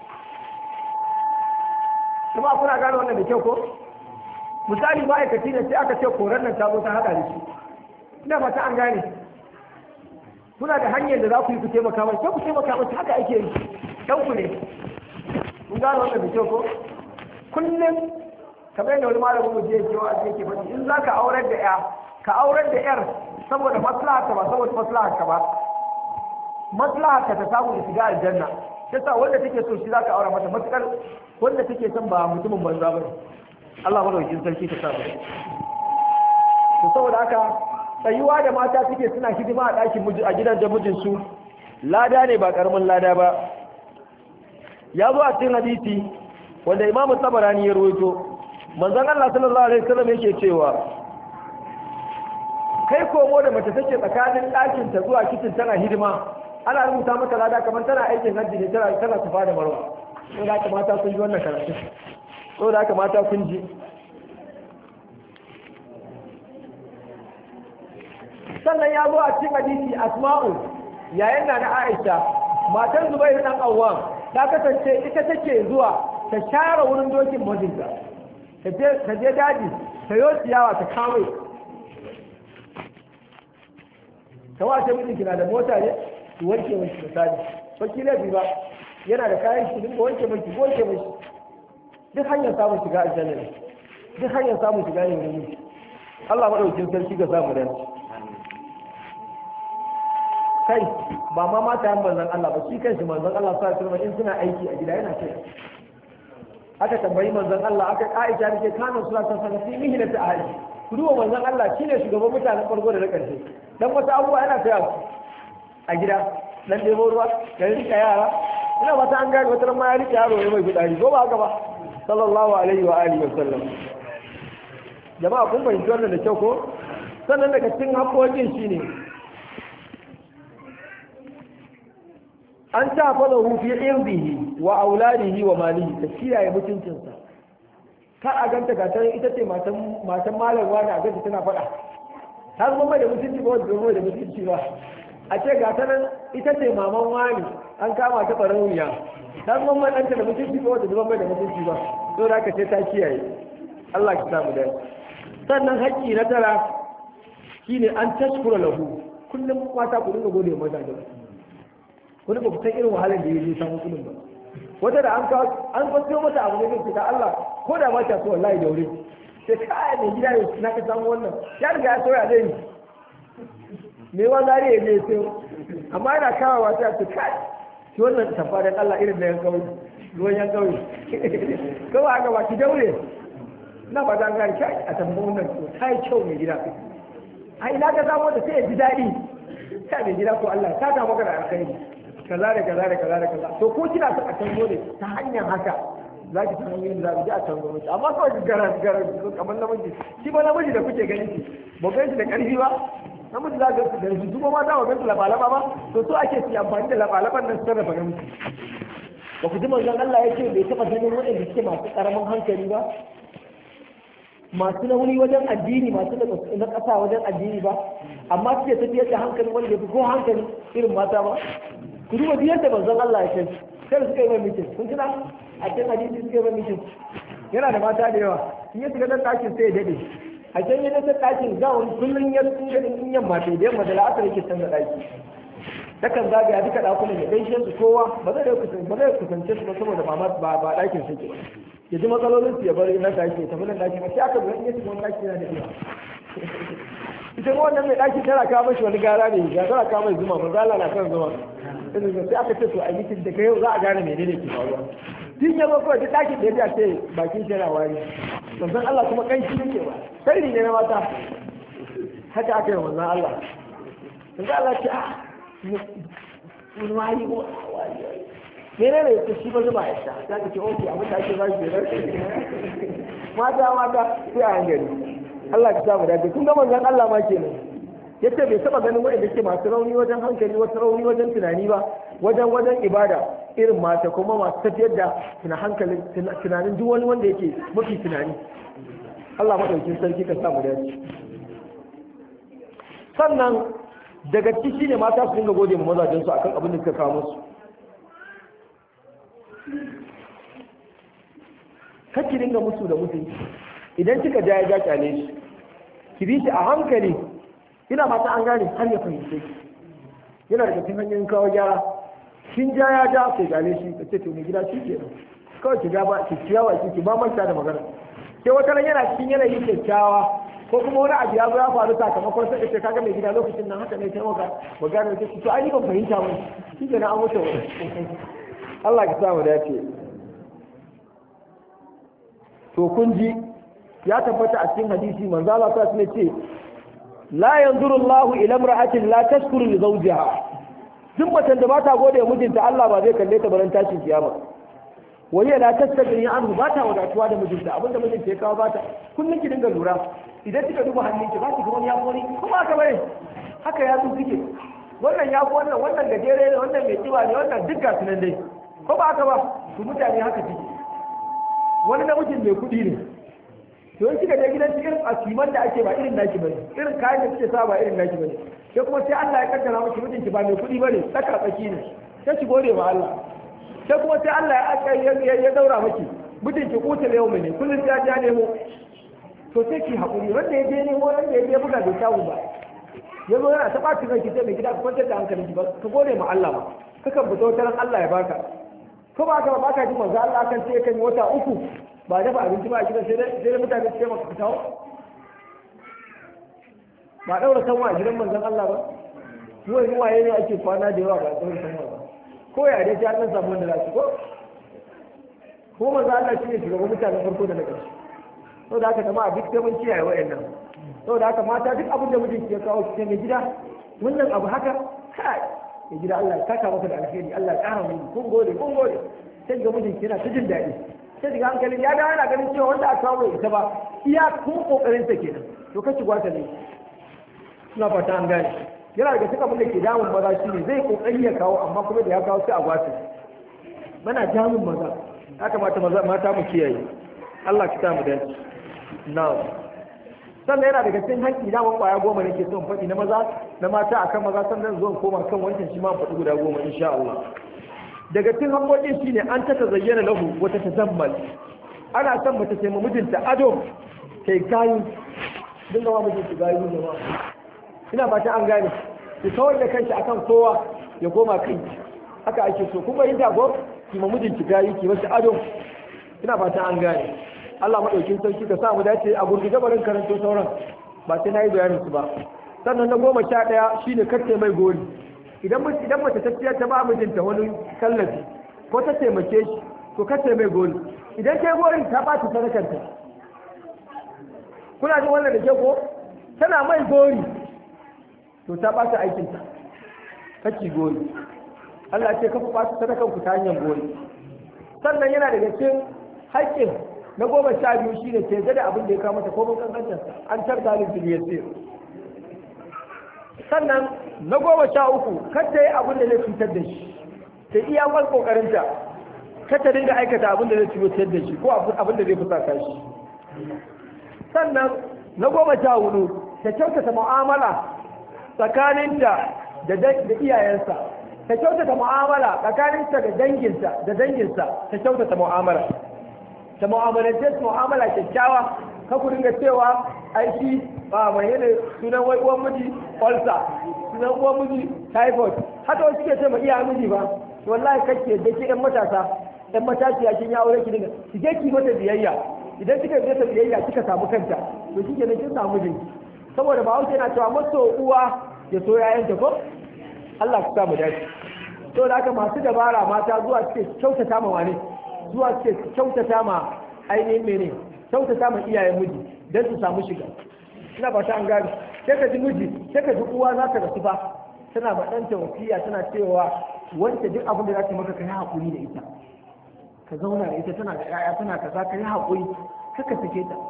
kuma kuna gane wannan da kyau ko misali ma'aikaci ne sai aka ce koran nan ta zo ta haɗa da shi ina fata an gane kuna da hanyar da za ku yi ku taimaka masa sai ku taimaka masa haka ake yi ɗan ku ne kun gane wannan da kyau ko kullum kamar yadda wani malamin mu je ke wa yake faɗi in za ka aurar da ya ka aurar da yar saboda maslaha ka ba saboda maslaha ka ba maslaha ka ta samu da shiga aljanna yasa wanda take so shi zaka aura mata matukar wanda take son ba mutumin banza ba Allah madaukakin sarki ta samu to saboda haka tsayuwa da mata suke suna hidima a ɗakin miji a gidan da mijin su lada ne ba karamin lada ba ya zo a cikin hadisi wanda Imam Tabarani ya rawaito manzon Allah sallallahu alaihi wasallam yake cewa kai komo da mace take tsakanin ɗakin ta zuwa kitchen tana hidima ana rubuta mata lada kamar tana aikin hajji ne tana tana tafa da marwa sai da mata kun ji wannan karatu sai da haka mata kun ji sannan ya zo a cikin hadisi Asma'u yayin da na Aisha matar Zubair dan Awwam ta kasance ita take zuwa ta share wurin dokin mijinta ta je ta je daji ta yo ciyawa ta kawo ta wace mijinki na da mota ne ki wanke mai misali baki laifi ba yana da kayan shi dinga wanke mai ki wanke mai duk hanyar samun shiga aljanna ne duk hanyar samun shiga ne ne Allah madaukakin sarki ga samu da kai ba ma mata yan manzon Allah ba shi kanshi manzon Allah sallallahu alaihi wasallam in suna aiki a gida yana ce aka tambayi manzon Allah aka Aisha take kana sallallahu alaihi wasallam fi mihnati ahli ku duba manzon Allah shine shugaban mutanen farko da na karshe dan wata abubuwa yana taya a gida dan debo ruwa da rika yara ina wata an gani wata ma ya rike yaro ne mai gudari ko ba haka ba sallallahu alaihi wa alihi wasallam jama'a kun fahimci wannan da kyau ko sannan daga cikin haƙoƙin shine an ta fada hufi irbihi wa auladihi wa malihi ta kiyaye mutuncinsa kar a ganta ga tare ita ce matan matan malam wani a ganta tana faɗa ta zama mai da mutunci ba wanda zama da mutunci ba a ce ga ta nan ita ce maman wani an kama ta ɓarauniya ta zama mai ɗanta da mutunci ba wanda zama mai da mutunci ba so da aka ce ta kiyaye Allah ki samu dai sannan haƙƙi na tara shine an tashkura lahu kullum mata ku dinga gode maza da wani ba ku san irin wahalar da ya je samun kudin ba wata da an kawo an fasiyo mata abu ne zai da Allah ko da mata so wallahi da wuri sai kai mai gida ne na ka samu wannan ya riga ya soya zai yi me wa zari ya je sai amma yana kawo wata ta kai shi wannan tafa da Allah irin da yan kawai ruwan yan kawai kawai aka ba ki daure na ba dan gari kai a tambayin wannan to kai kyau mai gida ai na ka samu da sai ya ji daɗi kai mai gida ko Allah ka ta maka da alkhairi kaza da kaza da kaza da kaza to ko kina son a tango ne ta hanyar haka za ki san yin zabi a tango miki amma kawai garan garan kamar namiji shi ba namiji da kuke ganin shi ba gan shi da karfi ba namiji za ga da shi kuma mata ba gan su labalaba ba to so ake su amfani da labalaban nan su sarrafa namiji ba ku ji manzon Allah ya ce bai taɓa ganin waɗanda suke masu ƙaramin hankali ba masu nauyi wajen addini masu na ƙasa wajen addini ba amma suke tafiyar da hankali wanda ya fi ko hankali irin mata ba ku duba biyar da manzon Allah ya kai sai suka yi mai mitin kun tuna a cikin hadisi suka yi mai mitin yana da mata da yawa in ya shiga dan ɗakin sai ya dade a can ya dace ɗakin ga wani kullum ya tsinga in yamma ta da yamma da la'asar yake canza ɗaki takan zagaya duka ɗakunan ya gaishe su kowa ba zai kusance ba zai kusance su ba saboda ba ba ba ɗakin suke ba ya ji matsalolin su ya bar na ɗaki ya tafi nan ɗaki ba sai aka ga in ya shiga wani ɗaki yana da yawa ita ma wannan mai ɗaki tana kawo mashi wani gara ne ya tana kawo mai zuma manzo Allah na kan zuma sai aka ce to a yi da kai yau za a gane menene ke faruwa tun ya zo kawai duk ɗakin da ya ce bakin shi yana wari manzon Allah kuma kai shi yake ba sharri ne na mata haka aka yi manzon Allah manzon Allah ce ah wani wari ko wari menene ya shi ba zuba ya sha za ka ce oke abin da ake ba shi mata mata sai a hankali Allah ka samu dace kun ga manzon Allah ma kenan yace bai taba ganin wanda ke masu rauni wajen hankali wasu rauni wajen tunani ba wajen wajen ibada irin mata kuma masu tafiyar da tuna hankalin tunanin duk wani wanda yake mafi tunani Allah madaukin sarki ka samu dace sannan daga ciki shine mata su dinga gode ma mazajen su akan abin da suka kawo musu kake dinga musu da mutunci idan kika ja ya kyale shi ki bi shi a hankali ina mata an gane har ya fahimce ki yana daga cikin hanyoyin kawo gyara kin ja ya ja sai gane shi ka ce to mai gida shi ke kawai ki ga ba ki ciyawa ki ba manta da magana ke wata ran yana cikin yanayi kyakkyawa ko kuma wani abu ya zo ya faru sakamakon sai ka ce kaga mai gida lokacin nan haka ne sai maka magana da to ai ban fahimta ba shi ke na an mutu Allah ya sa mu dace to kun ji ya tabbata a cikin hadisi manzo Allah ta ce la yanzuru Allah ila imra'atin la tashkuru li zawjiha duk macen da ba ta gode wa mijinta Allah ba zai kalle ta baran tashin kiyama wani la tastabiri anhu ba ta wadatuwa da mijinta abinda mijinta ya kawo ba ta kullun ki dinga lura idan kika duba hannunki ba ki ga wani ya kori kuma haka bare haka ya tsufi ke wannan ya ko wannan wannan gajere ne wannan mai kiba ne wannan duk gasu nan dai ko ba haka ba su mutane haka ciki wani namijin mai kuɗi ne to in kika je gidan irin asiman da ake ba irin naki bane irin kayan da kike sa ba irin naki bane sai kuma sai Allah ya kaddara miki mijinki ba mai kuɗi bane tsaka tsaki ne sai ki gode ma Allah sai kuma sai Allah ya aka ya ya daura miki mijinki kuta da yau ne kullun ya ja nemo to sai ki hakuri wanda ya je nemo wanda ya je buga bai samu ba yazo yana ta ɓaci ranki sai mai gida ku kwantar da hankalinki ba ka gode ma Allah ba kakan fito wata ran Allah ya baka ko ba ka ba ka ji manzo Allah kan ce kan wata uku ba dafa abinci ba a gidan sai dai mutane su taimaka ka kawo ba daura sanwa a gidan manzon Allah ba mu yanzu waye ne ake kwana da yawa ba daura sanwa ba ko ya dai ta samu wanda za su ko ko manzon Allah shine shugaban mutanen farko da na ƙarshe saboda haka jama'a duk sai mun kiyaye wa'annan saboda haka mata duk abin da mijinki ya kawo cikin mai gida wannan abu haka kai mai gida Allah ya saka maka da alheri Allah ya ƙara mu kun gode kun gode sai ga mijinki yana ta jin daɗi sai daga hankalin ya dawo yana ganin cewa wanda aka kawo ita ba iya kun kokarin ta kenan to kace gwata ne suna fata an gane yana daga cikin abin da ke damun maza shine zai kokari ya kawo amma kuma da ya kawo sai a gwata mana damun maza ya kamata maza mata mu kiyaye Allah ki ta mu dace now sannan yana daga cikin hanki daman kwaya goma nake son faɗi na maza na mata akan maza sannan zuwan koma kan wancan shi ma faɗi guda goma insha Allah daga cikin hankokin shine an ta zayyana lahu wata tazammal ana son mace sai mijinta ado kai gayu dinga wa mijinta gayu ne ma ina fata an gane ki kawar da kanki akan kowa ya koma kai haka ake so kuma yin dago ki ma mijinki gayu ki masa ado ina fata an gane Allah madaukin sarki ka sa mu dace a gurguje barin karanto sauran ba sai nayi bayanin su ba sannan na goma sha ɗaya shine kace mai gori idan idan mace ta ciyar ta ba mijinta wani kallafi ko ta taimake shi to kace mai gori idan kai gorin ta ba ta sadakanta kuna jin wannan da ke ko tana mai gori to ta ba ta aikin ta kaci gori Allah ce ka ku ba ta sadakan ku ta hanyar gori sannan yana daga cikin haƙƙin na goma sha biyu shine ke da abin da ya kawo mata ko mun kankantar an tarda ni biliyasir sannan na goma sha uku kada yi abin da zai cutar da shi ta iya wani kokarinta kada dinga aikata abin da zai cutar da shi ko abin da zai fusata shi sannan na goma sha hudu ta kyautata mu'amala tsakaninta da iyayensa ta kyautata mu'amala tsakaninta da danginsa da danginsa ta kyautata mu'amala ta mu'amalance su mu'amala kyakkyawa ka ku dinga cewa ai shi ba mai ne sunan wai uwan miji ulcer sunan uwan miji typhoid haka wasu ke ce ma iya miji ba wallahi kake da ke yan matasa yan matashiya kin ya aure ki dinga ki je ki mata biyayya idan kika yi mata biyayya kika samu kanta to kike ne kin samu mijinki saboda ba hausa yana cewa maso uwa ya so yayanta ko Allah ku samu dace to da haka masu dabara mata zuwa suke kyautata ma wani zuwa suke kyautata ma ainihin mene kyautata ma iyayen miji don su samu shiga ina ba ta an gani sai ka ji miji sai ka ji uwa za ta rasu ba tana ma ɗanta wasiya tana cewa wanda duk abin da za ta maka ka yi haƙuri da ita ka zauna da ita tana da ƴaƴa tana kaza ka yi haƙuri kaka sake ta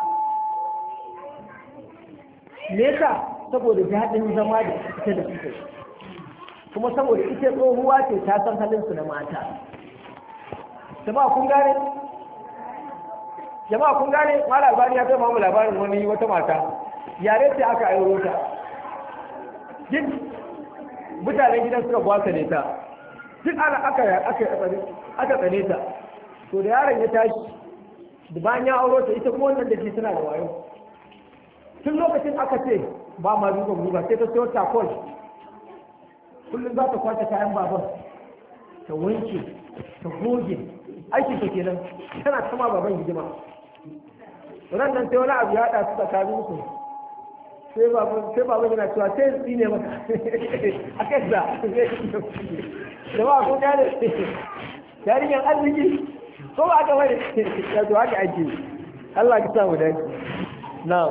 me yasa saboda daɗin zama da ita da suka yi kuma saboda ita tsohuwa ce ta san halinsu na mata jama'a kun gane jama'a kun gane malam albani ya kai mu labarin wani wata mata yare ce aka auro ta jin mutanen gidan suka gwasa ne ta duk ana aka aka aka tsane ta to da yaron ya tashi da bayan ya auro ta ita kuma wannan da ke tana da wayo tun lokacin aka ce ba ma duka guga sai ta sayo takol kullum za ta kwace kayan baban ta wanke ta goge aikin ta kenan tana kama baban hidima ran nan sai wani abu ya haɗa su tsakanin musu sai baban sai baban yana cewa sai tsi ne maka a kai da da ba ko gane yarinyar arziki ko ba aka bari ya zo haka ake Allah ka samu dace na'am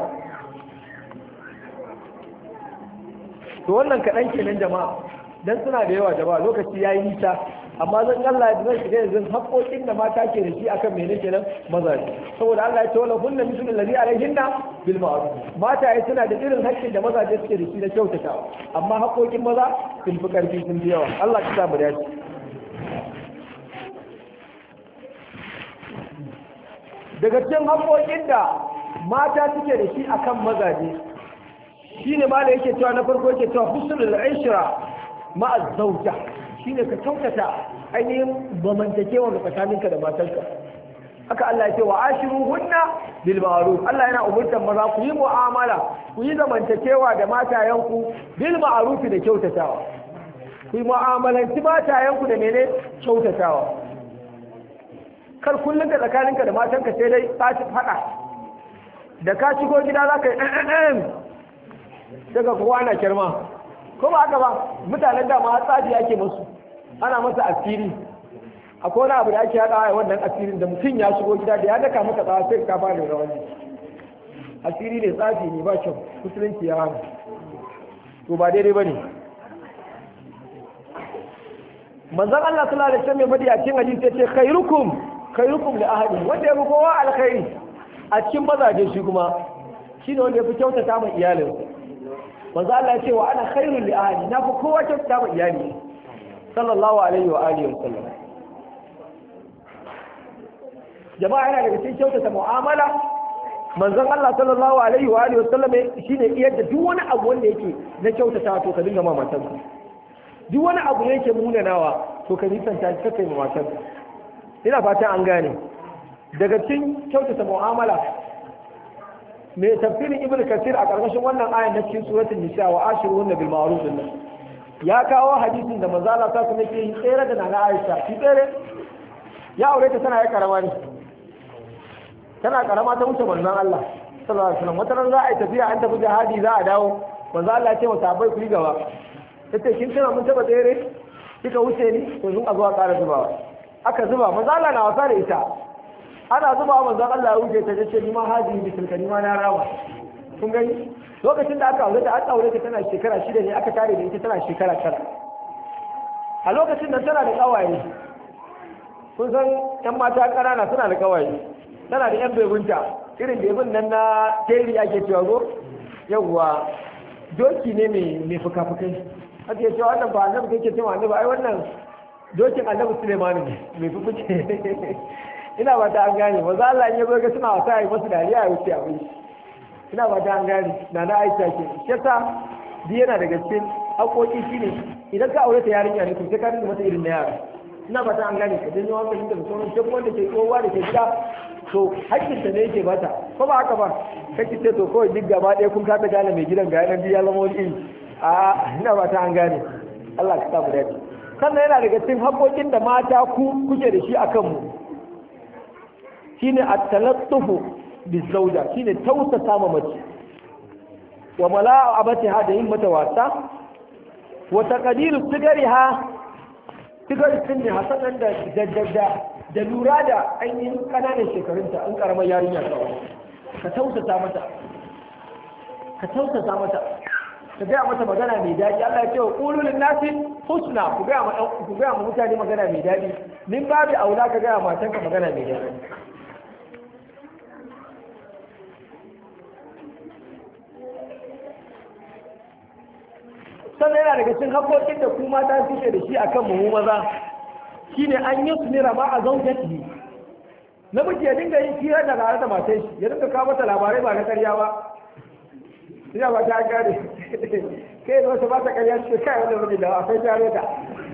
to wannan kaɗan kenan jama'a dan suna da yawa jama'a lokaci yayi nisa amma zan Allah ya zan shiga yanzu haƙoƙin da mata ke da shi akan mene kenan mazaje saboda Allah ya ce wala hunna mithlu alladhi alayhinna bil ma'ruf mata ai suna da irin haƙƙin da mazaje suke da shi na kyautatawa amma haƙoƙin maza sun fi ƙarfi sun fi yawa Allah ya sa mu dace daga cikin haƙoƙin da mata suke da shi akan mazaje shine ma da yake cewa na farko yake cewa husnul aishra ma'a zauja shine ka kyautata ainihin zamantakewa da tsakaninka da matarka haka Allah ya ce wa ashiruhunna bil ma'ruf Allah yana umurtar maza ku yi mu'amala ku yi zamantakewa da matayenku bil ma'ruf da kyautatawa ku yi mu'amalanci matayenku da mene kyautatawa kar kullum da tsakaninka da matanka sai dai tashi fada da ka shigo gida zaka yi daga kowa na kirma ko ba haka ba mutanen da ma tsadi ake musu ana masa asiri akwai wani abu da ake haɗa a wannan asirin da mutum ya shigo gida da ya daka maka tsawa sai ka fara rawan asiri ne tsafi ne ba kyau musulunci ya hana to ba daidai ba ne manzon Allah sallallahu alaihi wasallam ya faɗi a cikin hadisi ya ce khairukum khairukum li ahli wanda ya fi kowa alkhairi a cikin mazaje shi kuma shine wanda ya fi kyautata ma iyalinsa manzo Allah ya ce wa ana khairul li ahli na fi kowa kyautata ma iyali sallallahu alaihi wa alihi wasallam jama'a yana daga cikin kyautata mu'amala manzon Allah sallallahu alaihi wa alihi wasallam shine iyar da duk wani abu wanda yake na kyautata to ka dinga ma matanka duk wani abu ne yake munanawa to ka nisanta shi kai ma matanka ina fatan an gane daga cikin kyautata mu'amala mai tafsirin ibnu kasir a karkashin wannan ayan na cikin suratul nisa wa ashiruhunna bil ma'ruf din ya kawo hadisin da manzo Allah sallallahu alaihi wasallam yake tsere da nana Aisha shi tsere ya aure ta tana ya karama ne tana karama ta wuce manzon Allah sallallahu alaihi wasallam wata ran za a yi tafiya an tafi jihadi za a dawo manzo Allah ya ce wa sahabbai ku yi gaba yace kin tana mun taba tsere kika wuce ni to zun a zuwa ƙara zubawa aka zuba manzo Allah na wasa da ita ana zuba manzo Allah ya wuce ta ce ni ma haji bi tilkani ma na rawa kun gani lokacin da aka aure ta aka aure ta tana shekara shida ne aka tare da ita tana shekara tara a lokacin da tana da kawaye kun san yan mata ƙanana suna da kawaye tana da yan bebunta irin bebun nan na teri ake cewa go yawwa doki ne mai mai fuka-fukai ake cewa wannan ba annabi kake cewa annabi ai wannan dokin annabi Sulaiman ne mai fuka ina ba ta an gane maza Allah ya zo ga suna wasa yi masu dariya ya wuce abin ina ba ta an gane na na Aisha ke shi yasa bi yana daga cikin haƙoƙi shine idan ka aure ta yarinya ne to sai ka dinga mata irin na yara ina ba ta an gane ka dinga wannan da sauran duk wanda ke kowa da ke gida to hakkinta ne yake bata ko ba haka ba kake ce to kawai duk gaba ɗaya kun kada gane mai gidan ga yanan biya zama wani iri a ina ba ta an gane Allah ka samu dace sannan yana daga cikin haƙoƙin da mata ku kuke da shi akan mu shine at-talattufu bizawja shine tausasa ma mace wa mala'abatiha da yin mata wasa wa taqdiru sigariha sigari sunni hasanan da da da lura da ainihin kananan shekarunta an karamar yarinya kawai ka tausasa mata ka tausasa mata ka gaya mata magana mai daɗi Allah ya ce wa qulu lin nasi husna ku gaya ma ku gaya ma mutane magana mai daɗi min babu aula ka gaya matanka magana mai daɗi sannan yana daga cikin haƙoƙin da ku mata suke da shi akan mu maza shine an yi sunira ma a zaujati namiji ya dinga yin hira da tare da matan shi ya dinga kawo mata labarai ba na ƙarya ba ina ba ta gane kai da wasu ba ta ƙarya ce kai wanda miji da akwai tare ta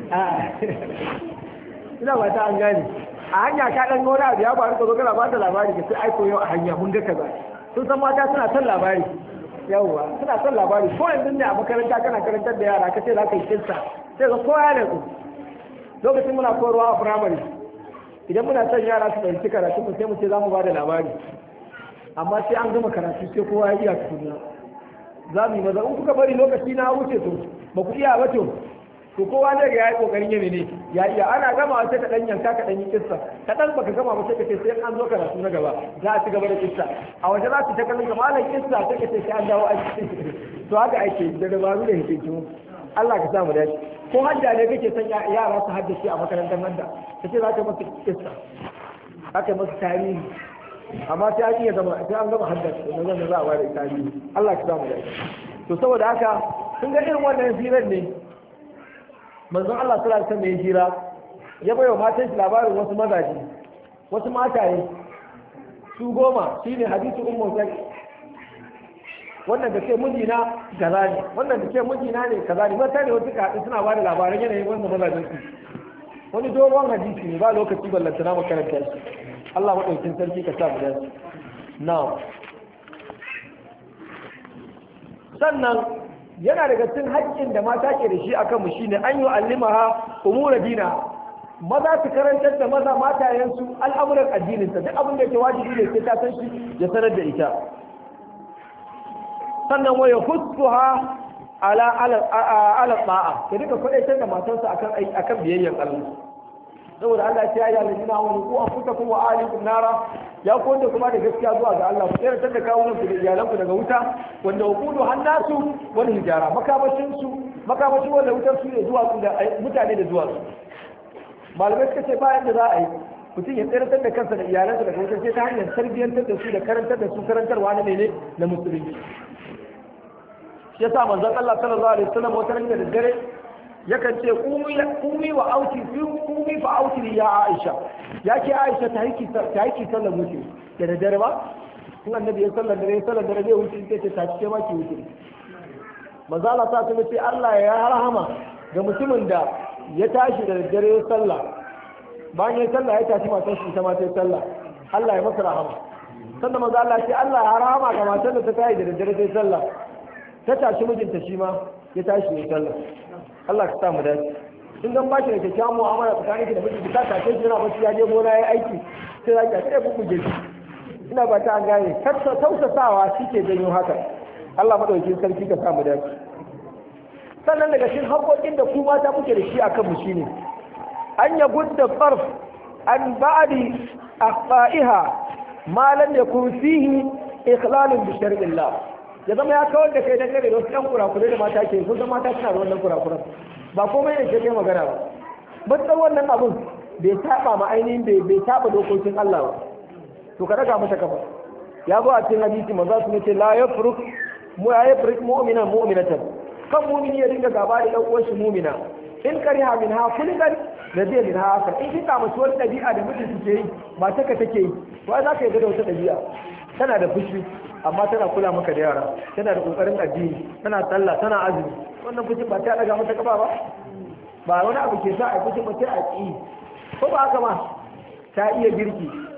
ina ba ta an gane a hanya ka dan gona abu ya faru ka zo kana ba ta labari ka sai aiko yau a hanya mun ga kaza sun san mata suna son labari yawwa suna son labari ko yanzu ne a makaranta kana karantar da yara ka ce za ka yi kinsa sai ga kowa da ku lokacin muna koyarwa a firamare idan muna son yara su ɗauki karatu mu sai mu ce za mu ba da labari amma sai an gama karatu sai kowa ya iya tukuna za mu yi maza in kuka bari lokaci na wuce to ba ku iya ba to to kowa zai ga ya yi kokarin yame ne ya iya ana gama sai ka ɗan yanka ka ɗan yi kissa ka ɗan baka gama ba sai ka ce sai an zo karatu na gaba za a ci gaba da kissa a waje za su ta kallon ka malam kissa sai ka ce sai an dawo aiki to haka ake da dabaru da hikimu Allah ka sa mu dace ko hadda ne kake son yara su haddace a makarantar hadda kace za ka masa kissa aka masa tarihi amma sai an iya gama sai an gama haddace da zan za a bada tarihi Allah ka sa mu dace to saboda haka kun ga irin wannan hirar ne manzon Allah sallallahu alaihi wasallam ya hira ya bayo matan shi labarin wasu mazaje wasu mataye su goma shine hadisi ummu zai wannan da ke mijina kaza ne wannan da ke mijina ne kaza ne mata ne wasu kaɗi suna ba da labaran yanayin wannan mazajen su wani dogon hadisi ne ba lokaci ballanta na makaranta shi Allah maɗaukin sarki ka sa mu dace now sannan yana daga cikin haƙƙin da mata ke da shi akan mu shine an yi allimaha umura dina maza su karantar da maza matayensu al'amuran addininsa duk abin da ke wajibi ne sai ta san shi ya sanar da ita sannan waya hussuha ala ala ala ta'a ke duka kwadaitar da matansa akan akan biyayyan Allah saboda Allah ya yi alladina wa ku anfusakum wa ahlikum nara ya ku wanda kuma da gaskiya zuwa ga Allah ku tsere da kawunan ku da iyalan ku daga wuta wanda hukudu hannasu wal hijara makamashin su makamashin wanda wutar su ne zuwa da mutane da zuwa malamai suka ce bayan da za a yi mutum ya tsere da kansa da iyalansa daga wutar sai ta hanyar tarbiyyantar da su da karantar da su karantarwa na mene na musulunci shi yasa manzon Allah sallallahu alaihi wasallam wata ran da dare yakan ce kumi wa auti kumi fa auti ya Aisha ya ke Aisha ta yi ta yi sallar mutu da daddare ba kun annabi ya sallar dare sallar dare zai wuce sai ta ce ma ki wuce manzo Allah ta ce Allah ya rahama ga mutumin da ya tashi da daddare ya sallah bayan ya sallah ya tashi matar shi ta ma sai sallah Allah ya masa rahama sannan manzo Allah ya ce Allah ya rahama ga matar da ta tashi da daddare sai sallah ta tashi mijinta shi ma ya tashi ya sallah Allah ka sa mu dace in dan bashi da kyakkyawan mu'amala tsakanin ki da miji ka tace shi yana bacci ya je gona yayi aiki sai zaki sai ku kuje shi ina ba ta an gane tausasawa shike janyo haka Allah madaukakin sarki ka sa mu dace sannan daga cikin haƙoƙin da ku mata muke da shi akan mu shine an ya gudda farf an ba'di akhfa'iha ma lam yakun fihi ikhlalun bi shar'illah ya zama ya kawar da kai dangane da wasu ɗan kurakurai da mata ke sun mata suna da wannan kurakuran ba komai ne ke kai magana ba mutsar wannan abun bai saba ma ainihin bai saba dokokin Allah ba to ka daga mata kafa ya zo a cikin hadisi manzo su ce la yafruk mu ya yafruk mu'minan mu'minatan kan mu'mini ya dinga gaba da ɗan uwan shi mu'mina in kariha minha kullan da zai minha haka in kika mace wani ɗabi'a da mutum suke yi mata ka take yi to ai za ka yi da wata ɗabi'a tana da fushi amma tana kula maka da yara tana da kokarin addini tana sallah tana azumi wannan fushin ba ta daga mata kafa ba ba wani abu ke sa a fushin mace a ƙi ko ba haka ma ta iya girki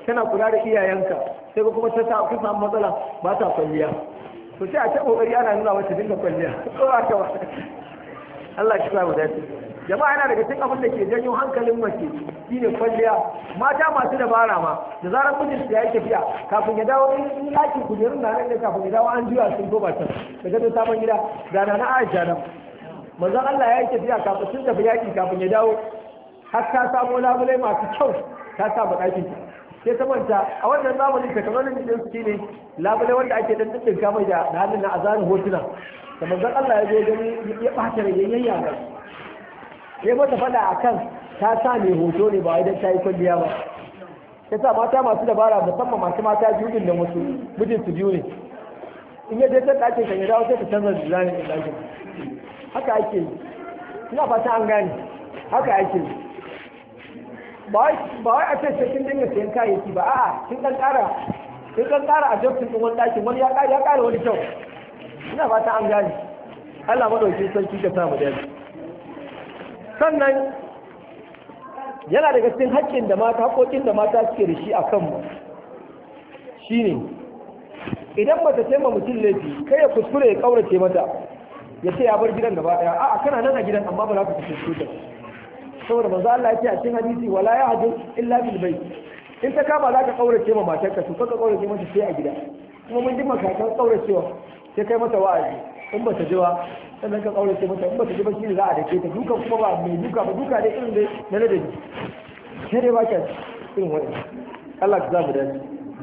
tana kula da iyayenka sai ka kuma ta sa ku samu matsala ba ta kwalliya to sai a ta kokari ana nuna mata dinga kwalliya ko ba ta ba Allah ya sa mu dace jama'a yana daga cikin abin da ke janyo hankalin mace shine kwalliya mata masu dabara ma da zarar mijin ya yi tafiya kafin ya dawo in laki kujerun na nan ne kafin ya dawo an juya sun ko bata daga ta sabon gida da na na Aisha nan manzon Allah ya yi tafiya kafin sun tafi yaki kafin ya dawo har ta samu labulai masu kyau ta sa ba ɗakin sai ta manta a wannan zamanin technology din su ne labulai wanda ake dan dinka mai da hannun na azanin hotuna da manzon Allah ya zo gani ya ɓata rayayyen ga ya mata fada a kan ta sa mai hoto ne ba idan ta yi kwalliya ba ya sa mata masu dabara musamman masu mata biyu din da wasu mijin su biyu ne in ya je ta ɗakin kan ya dawo sai ta canza design ɗin ɗakin haka ake yi ina fata an gane haka ake yi ba wai a ce sai kin dinga sayan kayayyaki ba a'a kin kan ƙara kin kan ƙara a jobsin ɗin wani ɗakin wani ya ƙara ya ƙara wani kyau ina fata an gane Allah madaukakin sarki ka samu dace sannan yana daga cikin haƙƙin da mata haƙoƙin da mata suke da shi a kanmu shine idan mace ce ma mutum laifi kai ya kuskure ya kaurace mata ya ce ya bar gidan gaba daya a'a kana nan a gidan amma ba za ka kuskure ta saboda manzo Allah ya ce a cikin hadisi wala yahdu illa bil bayt in ta kama za ka kaurace ma matarka to ka kaurace mata sai a gida kuma mun ji makakan kauracewa sai kai mata wa'azi in ba ta ji ba sannan ka kaurace mata in ba ta ji ba shi ne za a dake ta dukan kuma ba mai duka ba duka dai irin dai na ladabi sai dai ba ka irin wani Allah ka zamu dace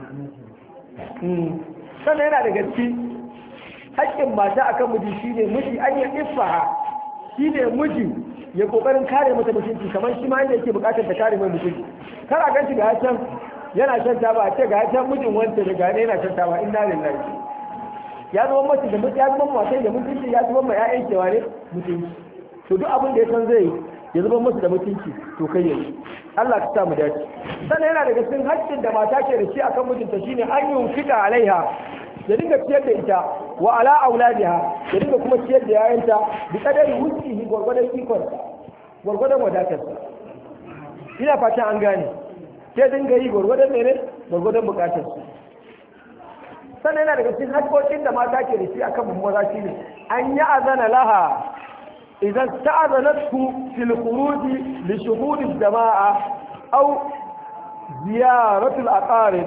sannan yana da gaske haƙƙin mata akan miji shine miji an yi ifaha shine miji ya kokarin kare mata mutunci kamar shi ma inda yake bukatar ta kare mai mutunci kar a ganci ga can yana shan taba a ce ga can mijin wanda da gane yana shan taba inna lillahi ya zama mace da mutunci ya zama mace da mutunci ya zama mai ƴaƴan kewa ne mutunci to duk abin da ya san zai ya zama musu da mutunci to kai yayi Allah ka sa mu dace sannan yana daga cikin haƙƙin da mata ke da shi akan mijinta shine an yunfika alaiha ya dinga ciyar da ita wa ala auladiha ya dinga kuma ciyar da yayanta bi kadari wusihi gwargwadon ikonsa gwargwadon wadatarsa ina fatan an gane ke dinga yi gwargwadon mene gwargwadon bukatarsa sannan yana daga cikin haƙƙoƙin da mata ke da shi akan maza shi ne an yi azana laha idan ta'azanatu fil khuruji li shuhudi jama'a aw ziyaratul aqarib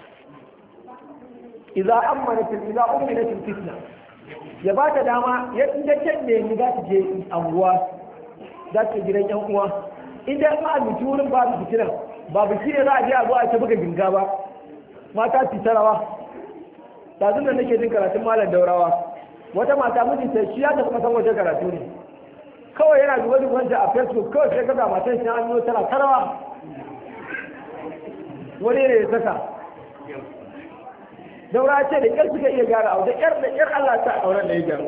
idan ammanat idan uminat fitna ya ba ta dama ya inda kenne ni za ta je anguwa za ta gidan yan uwa idan ma a mutu wurin ba su fitina ba biki ne za a je a zo a ta buga ginga ba mata su tarawa tazun da nake jin karatun malam daurawa wata mata mijinta shi ya tafi kasan waje karatu ne kawai yana duba dubanta a facebook kawai sai kaga matan shi an yi tana tarawa wani ne ya saka daura ce da kyar suka iya gyara abu da kyar da kyar Allah ta auren da ya gyara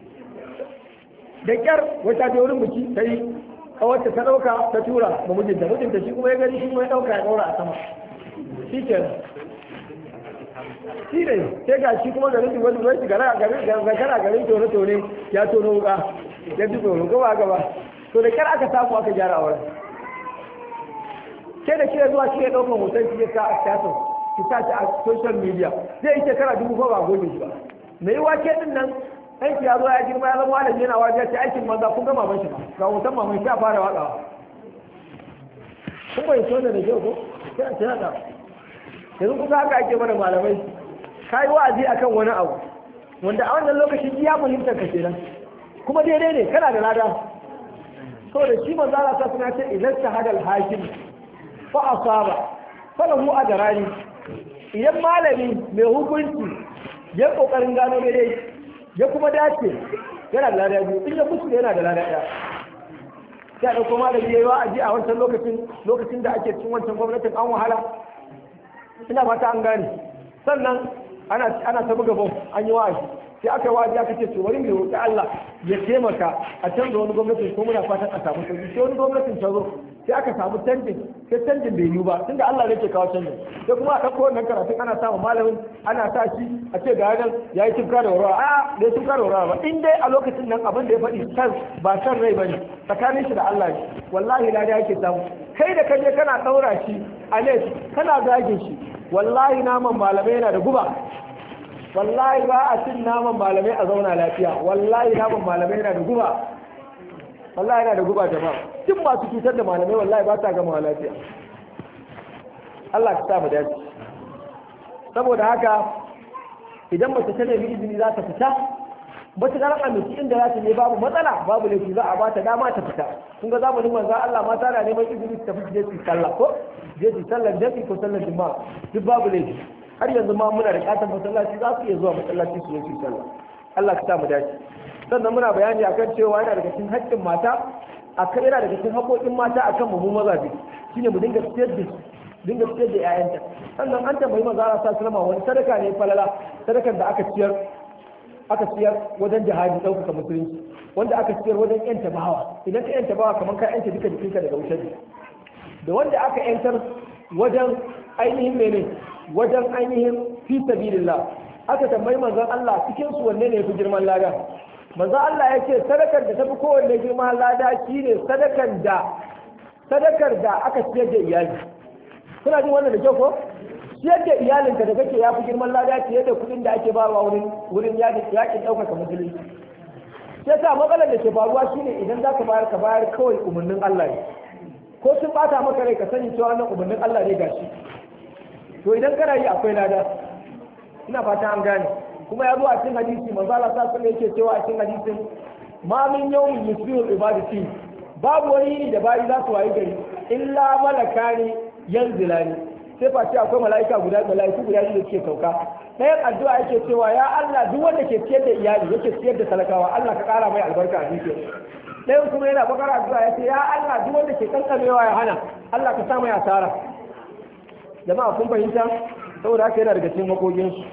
da kyar wata ta wurin biki ta yi kawarta ta dauka ta tura ma mijinta mijinta shi kuma ya gani shi kuma ya dauka ya daura a sama shi kenan shi ne sai ga shi kuma garin duba duba shi gara garin zakara garin tone tone ya tono wuka ya ji tsoro gaba gaba to da kyar aka samu aka gyara auren sai da shi zuwa shi ya dauka hoton shi ya sa a status ki sa shi a social media zai yi shekara dubu ko ba gobe shi ba mai yi wake din nan aiki ya zo ya girma ya zama wani yana wajen ce aikin manza kun ga maman shi ba ga hoton maman shi a fara watsawa kun bai so da da kyau ko sai a ce haka yanzu kusa haka ake mana malamai ka yi wa'azi akan wani abu wanda a wannan lokacin iya fahimtar ka kenan kuma daidai ne kana da lada saboda shi manzo Allah ta suna ce idan shahadal hakim fa asaba falahu ajrani idan malami mai hukunci ya kokarin gano daidai ya kuma dace yana da lada biyu in ya musu yana da lada ɗaya sai da kuma malami yayi wa'azi a wancan lokacin lokacin da ake cikin wancan gwamnatin an wahala ina fata an gane sannan ana ana ta buga bom an yi wa'azi sai aka yi wa'azi aka ce to bari mu roƙi Allah ya taimaka a canza wani gwamnatin ko muna fatan a samu sauki sai wani gwamnatin ta zo sai aka samu canjin sai canjin bai yiwu ba tunda Allah ne ke kawo canjin sai kuma a ɗauko wannan karatun ana samu malamin ana sa shi a ce ga nan ya yi tunka da warawa a da ya tunka da warawa ba in dai a lokacin nan abin da ya faɗi san ba san rai ba ne tsakanin shi da Allah ne wallahi lada yake samu kai da kaje kana ɗaura shi a net kana zagin shi, wallahi naman malamai yana da guba, wallahi ba a cin naman malamai a zauna lafiya, wallahi naman malamai yana da guba, wallahi yana da guba jama'a. Duk masu cutar da malamai wallahi ba ta gama lafiya. Allah ka sa mu dace. Saboda haka idan mace ta nemi izini za ta fita, mace ta raka miki inda za ta ne babu matsala, babu laifi, za a ba ta dama ta fita. Kun ga zamanin manzo Allah mata na neman izini su tafi je su sallah ko je su sallar jami'i ko sallar juma'a, duk babu laifi. Har yanzu ma muna da katon masallaci za su iya zuwa masallaci su yi sallah. Allah ka sa mu dace. Sannan muna bayani akan cewa yana daga cikin haƙƙin mata, akan yana daga cikin haƙoƙin mata akan mu mu mazaje, shine mu dinga ciyar da su, dinga ciyar da ƴaƴanta. Sannan an tambayi manzo Allah sallallahu alaihi wasallam wani sadaka ne falala, sadakan da aka ciyar aka ciyar wajen jihadi ɗaukaka musulunci, wanda aka ciyar wajen yanta bawa. Idan ka yanta bawa kamar ka yanta duka jikinka daga wutar, da wanda aka yantar wajen ainihin mene, wajen ainihin fi sabilillah. Aka tambayi manzon Allah cikin su wanne ne yafi girman lada? Manzon Allah ya ce sadakar da tafi kowanne girman lada shine sadakar da sadakar da aka ciyar da iyali. Kuna jin wannan da kyau ko? Ciyar da iyalinka da kake yafi girman lada fiye da kuɗin da ake bawa wurin wurin yakin ɗaukaka musulunci. Sai sa matsalar da ke faruwa shine idan za ka bayar ka bayar kawai umarnin Allah ne. Ko sun bata maka rai ka sani cewa wannan umarnin Allah ne gashi. To idan kana yi akwai lada. Ina fata an gane. Kuma ya zo a cikin hadisi manzo Allah sallallahu alaihi yake cewa a cikin hadisin ma min yawmin yusbihu ibadati, babu wani yini da bayi za su wayi gari illa malakani yanzilani, sai face akwai mala'ika guda mala'iku guda da suke sauka. Ɗayan addu'a yake cewa ya Allah duk wanda ke ciyar da iyali yake ciyar da talakawa Allah ka ƙara mai albarka a dukiyar. Ɗayan kuma yana bakar addu'a yace ya Allah duk wanda ke kankamewa ya hana Allah ka sa mai asara. Jama'a kun fahimta? Saboda haka yana daga cikin makogin su.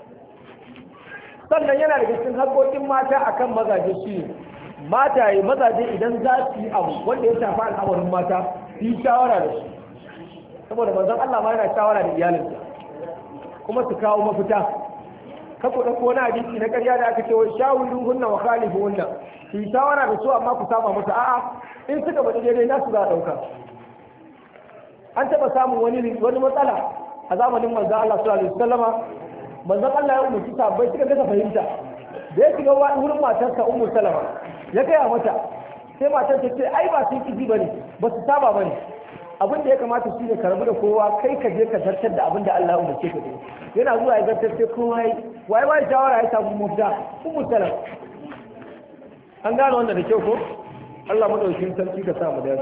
Sannan yana daga cikin haƙoƙin mata akan mazaje shi mataye mazaje idan za su yi abu wanda ya shafi al'amarin mata su yi shawara da su. Saboda manzon Allah ma yana shawara da iyalinsa kuma su kawo mafita. Ka ku ɗauko wani hadisi na ƙarya da aka ce wai shawirin hunna wa khalifu hunna, su yi shawara da su amma ku saba musu. A'a, in suka bada daidai na su za a ɗauka. An taɓa samun wani wani matsala a zamanin manzon Allah sallallahu alaihi wasallama. Manzon Allah ya umarci sahabbai suka ga fahimta. Da ya shiga wurin matarsa Ummu Salama ya gaya mata, sai matar ta ce ai ba sun kiji bane, ba su saba bane. Abin da ya kamata shi ne ka rabu da kowa, kai ka je ka zartar da abin da Allah ya umarce ka yi. Yana zuwa ya zartar sai kowa yi wai wai shawara ya samu mafita Ummu Salama. An gane wannan da kyau ko? Allah madaukakin sarki ka sa mu dace.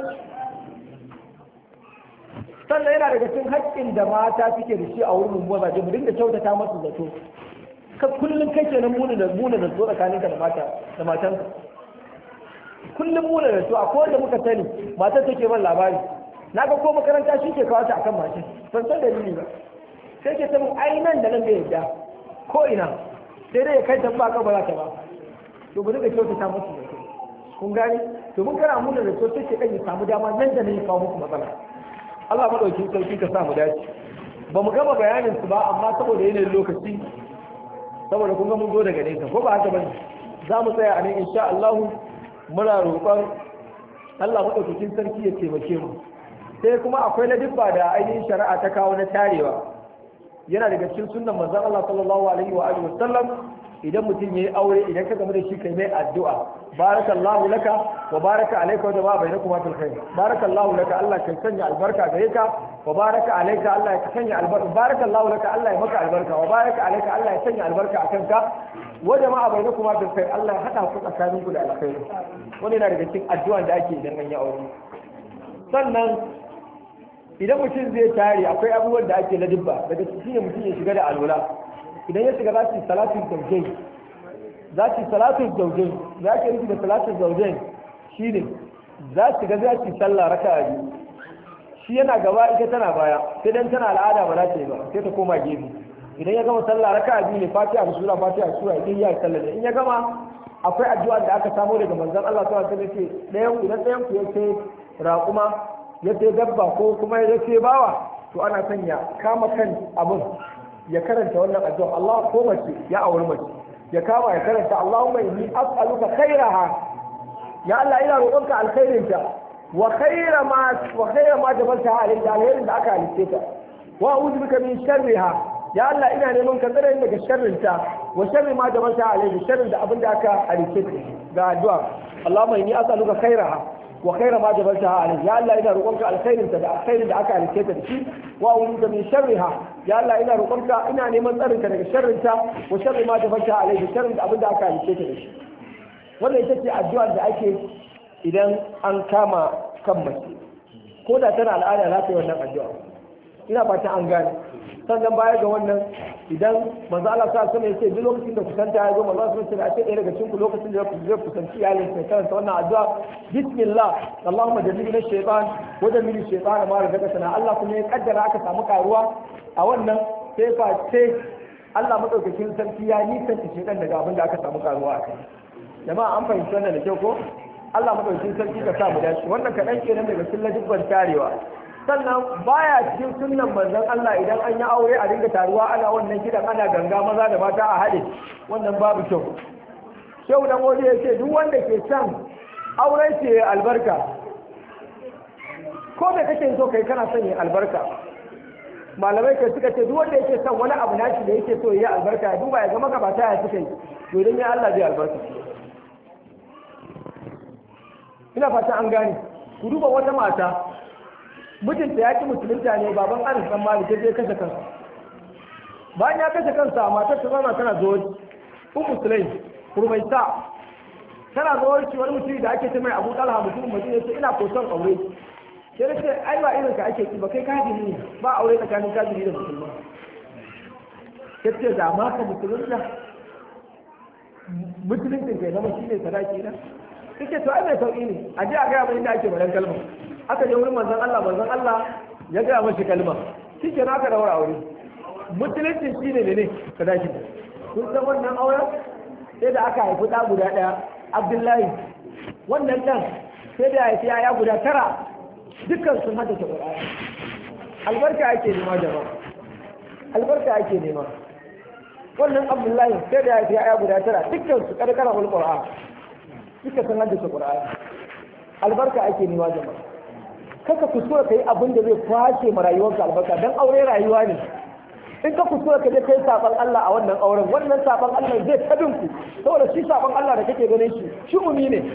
Sannan yana daga cikin haƙƙin da mata suke da shi a wurin mazaje mu dinga kyautata masu zato. Ka kullum kai kenan muna da muna da zo tsakaninka da mata da matanka. Kullum muna da to akwai wanda muka sani matar take ban labari. Naga ko makaranta shi ke kawo ta akan mace. Ban san dalili ba. Sai ke ta mun ai nan da nan bai yadda. Ko ina sai dai ya kai ta ba ka ba za ta ba. To mu dinga kyautata masu zato. Kun gane? To mun kana muna da to sai ke kan ya samu dama nan da nan ya kawo muku matsala. Allah madaukin sarki ka sa mu dace. Ba mu gama bayanin su ba amma saboda yanayin lokaci, saboda kun ga mun zo daga nesa ko ba haka bane, za mu tsaya a nan insha Allah. Muna roƙon Allah madaukakin sarki ya taimake mu. Sai kuma akwai ladibba da ainihin shari'a ta kawo na tarewa. Yana daga cikin sunnan manzon Allah sallallahu alaihi wa alihi wasallam idan mutum yayi aure idan ka gamu da shi kai mai addu'a, barakallahu laka wa baraka alayka wa jama'a bainakuma fil khair. Barakallahu laka, Allah ka sanya albarka gare ka, wa baraka alayka, Allah ya sanya albarka. Barakallahu laka, Allah ya maka albarka, wa baraka alayka, Allah ya sanya albarka akan ka, wa jama'a bainakuma fil khair, Allah ya hada ku tsakanin ku da alkhairi. Wannan yana daga cikin addu'an da ake idan an yi aure. Sannan idan mutum zai tare akwai abubuwan da ake ladibba, daga cikin mutum ya shiga da alwala. Idan ya shiga za su yi salatin zaujai, za su yi salatin zaujai, za ka rufe da salatin zaujai shi ne za su ga za su yi sallah raka a biyu, shi yana gaba ita tana baya, sai dan tana al'ada ba za ta yi ba sai ta koma gefe. Idan ya gama sallah raka a biyu ne fatiha da sura fatiha da sura idan ya yi sallah in ya gama akwai addu'a da aka samu daga manzon Allah sallallahu alaihi wasallam ce ɗayan idan ɗayan ku ya ce raƙuma ya ce dabba ko kuma ya ce bawa to ana sanya kama kan abin ya karanta wannan addu'a Allah ko mace ya auri mace ya kama ya karanta Allahumma inni as'aluka khairaha, ya Allah ina roƙonka alkhairinta wa khayra ma wa khayra ma jabalta alayhi da alherin da aka halice ta wa a'udhu bika min sharriha ya Allah ina neman ka tsare daga sharrin ta wa sharri ma jabalta alayhi sharrin da abin da aka halice ta ga addu'a Allahumma inni as'aluka khayraha wa khayra ma jabaltaha alayhi ya Allah ina roƙonka alkhairin ta da alkhairin da aka halice ta da shi wa a'udhu min sharriha ya Allah ina roƙonka ina neman tsarin ka daga sharrin ta wa sharri ma jabaltaha alayhi sharrin da abin da aka halice ta da shi wannan ita ce addu'ar da ake idan an kama kan mace ko da tana al'ada za ta yi wannan addu'a ina fata an gane sannan baya ga wannan idan manzo Allah sa sama yace duk lokacin da kusanta ya zo manzo Allah sai ya ce ɗaya daga cikin ku lokacin da zai kusanci iyalin sai karanta wannan addu'a bismillah Allahumma jannibna shaytan wa jannibna shaytan ma razaqtana Allah kuma ya kaddara aka samu karuwa a wannan sai fa ce Allah madaukakin sarki ya nisanta shaytan daga abin da aka samu karuwa a kai jama'a an fahimci wannan da kyau ko Allah madaukakin sarki ka sa mu dace wannan kaɗan kenan daga cikin ladibban tarewa sannan baya cikin sunnan manzon Allah idan an yi aure a dinga taruwa ana wannan kidan ana ganga maza da mata a haɗe wannan babu kyau shehu dan wani ya ce duk wanda ke son auren ce albarka ko me kake so kai kana son ya albarka malamai kai suka ce duk wanda yake son wani abu nashi da yake so ya albarka ya duba ya ga maka ba ta ya suka yi to idan ya Allah zai albarka ina fata an gane ku duba wata mata mijinta ya ki musulunta ne baban anas dan malik ya kashe kansa bayan ya kashe kansa matar ta zama tana zuwa ummu sulaim kurmaita tana zuwa shi wani mutum da ake ce mai abu talha mutum mutum ya ce ina koson aure sai da ce ai ba irin ka ake ki ba kai kafiri ne ba aure tsakanin kafiri da musulma sai ce da ma ka musulunta musuluncin kai zama shine sadaki na kike to ai mai sauki ne a je a ga mai inda ake bayan kalma aka je wurin manzon Allah manzon Allah ya ga mashi kalma shike na aka daura aure musulunci shine ne ne sadaki kun san wannan auren sai da aka haifi da guda daya Abdullahi wannan dan sai da haifi ya guda tara dukkan sun hada Qur'ani albarka ake nema jama'a albarka ake nema wannan Abdullahi sai da haifi ya guda tara dukkan su karkara Qur'ani duka sun hada Qur'ani albarka ake nema jama'a kaka kuskura kai abin da zai kwashe ma rayuwarka albarka dan aure rayuwa ne in ka kuskura ka je kai saban Allah a wannan auren wannan saban Allah zai tabin ku saboda shi saban Allah da kake ganin shi shumuni ne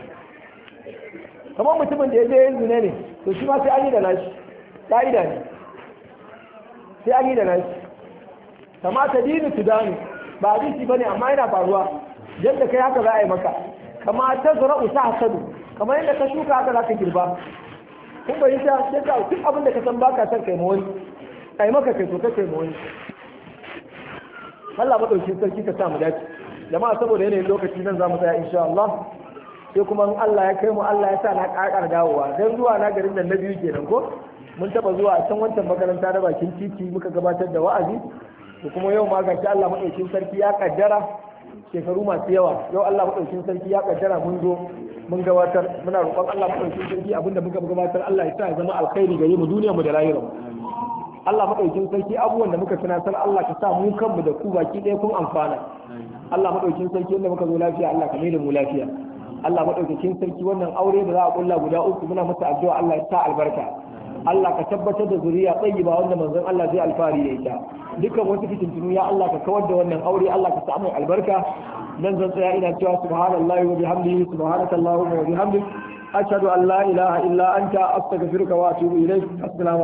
kamar mutumin da ya je yin zina ne to shi ma sai an yi da nashi ka'ida ne sai an yi da nashi kamata dini tudani ba hadisi bane amma yana faruwa yadda kai haka za a yi maka kama ta zara'u ta hasadu kamar yadda ka shuka haka za ka girba kun bai ta sai ka duk abin da ka san baka san kai ma wani kai maka kai to ka kai ma wani Allah madauki sarki ka sa mu dace jama'a saboda yanayin lokaci nan zamu tsaya insha Allah sai kuma in Allah ya kai mu Allah ya sa na kakar dawowa dan zuwa na garin nan na biyu kenan ko mun taba zuwa a can wancan makaranta na bakin titi muka gabatar da wa'azi da kuma yau ma gashi Allah madaukin sarki ya kaddara shekaru masu yawa yau Allah madaukin sarki ya kaddara mun zo mun gabatar muna roƙon Allah madaukin sarki abinda muka gabatar Allah ya sa ya zama alkhairi gare mu duniyar mu da lahirar mu Allah madaukin sarki abubuwan da muka tunatar Allah ka sa mu kanmu da ku baki ɗaya kun amfana Allah madaukin sarki wanda muka zo lafiya Allah ka mai da mu lafiya Allah madaukakin sarki wannan aure da za a kulla guda uku muna masa addu'a Allah ya sa albarka Allah ka tabbatar da zuriya tayyiba wanda manzon Allah zai alfari da ita dukkan wasu fitintunu ya Allah ka kawar da wannan aure Allah ka sa mai albarka nan zan tsaya ina cewa subhanallahi wa bihamdihi subhanaka allahumma wa bihamdik ashhadu an la ilaha illa anta astaghfiruka wa atubu ilayk assalamu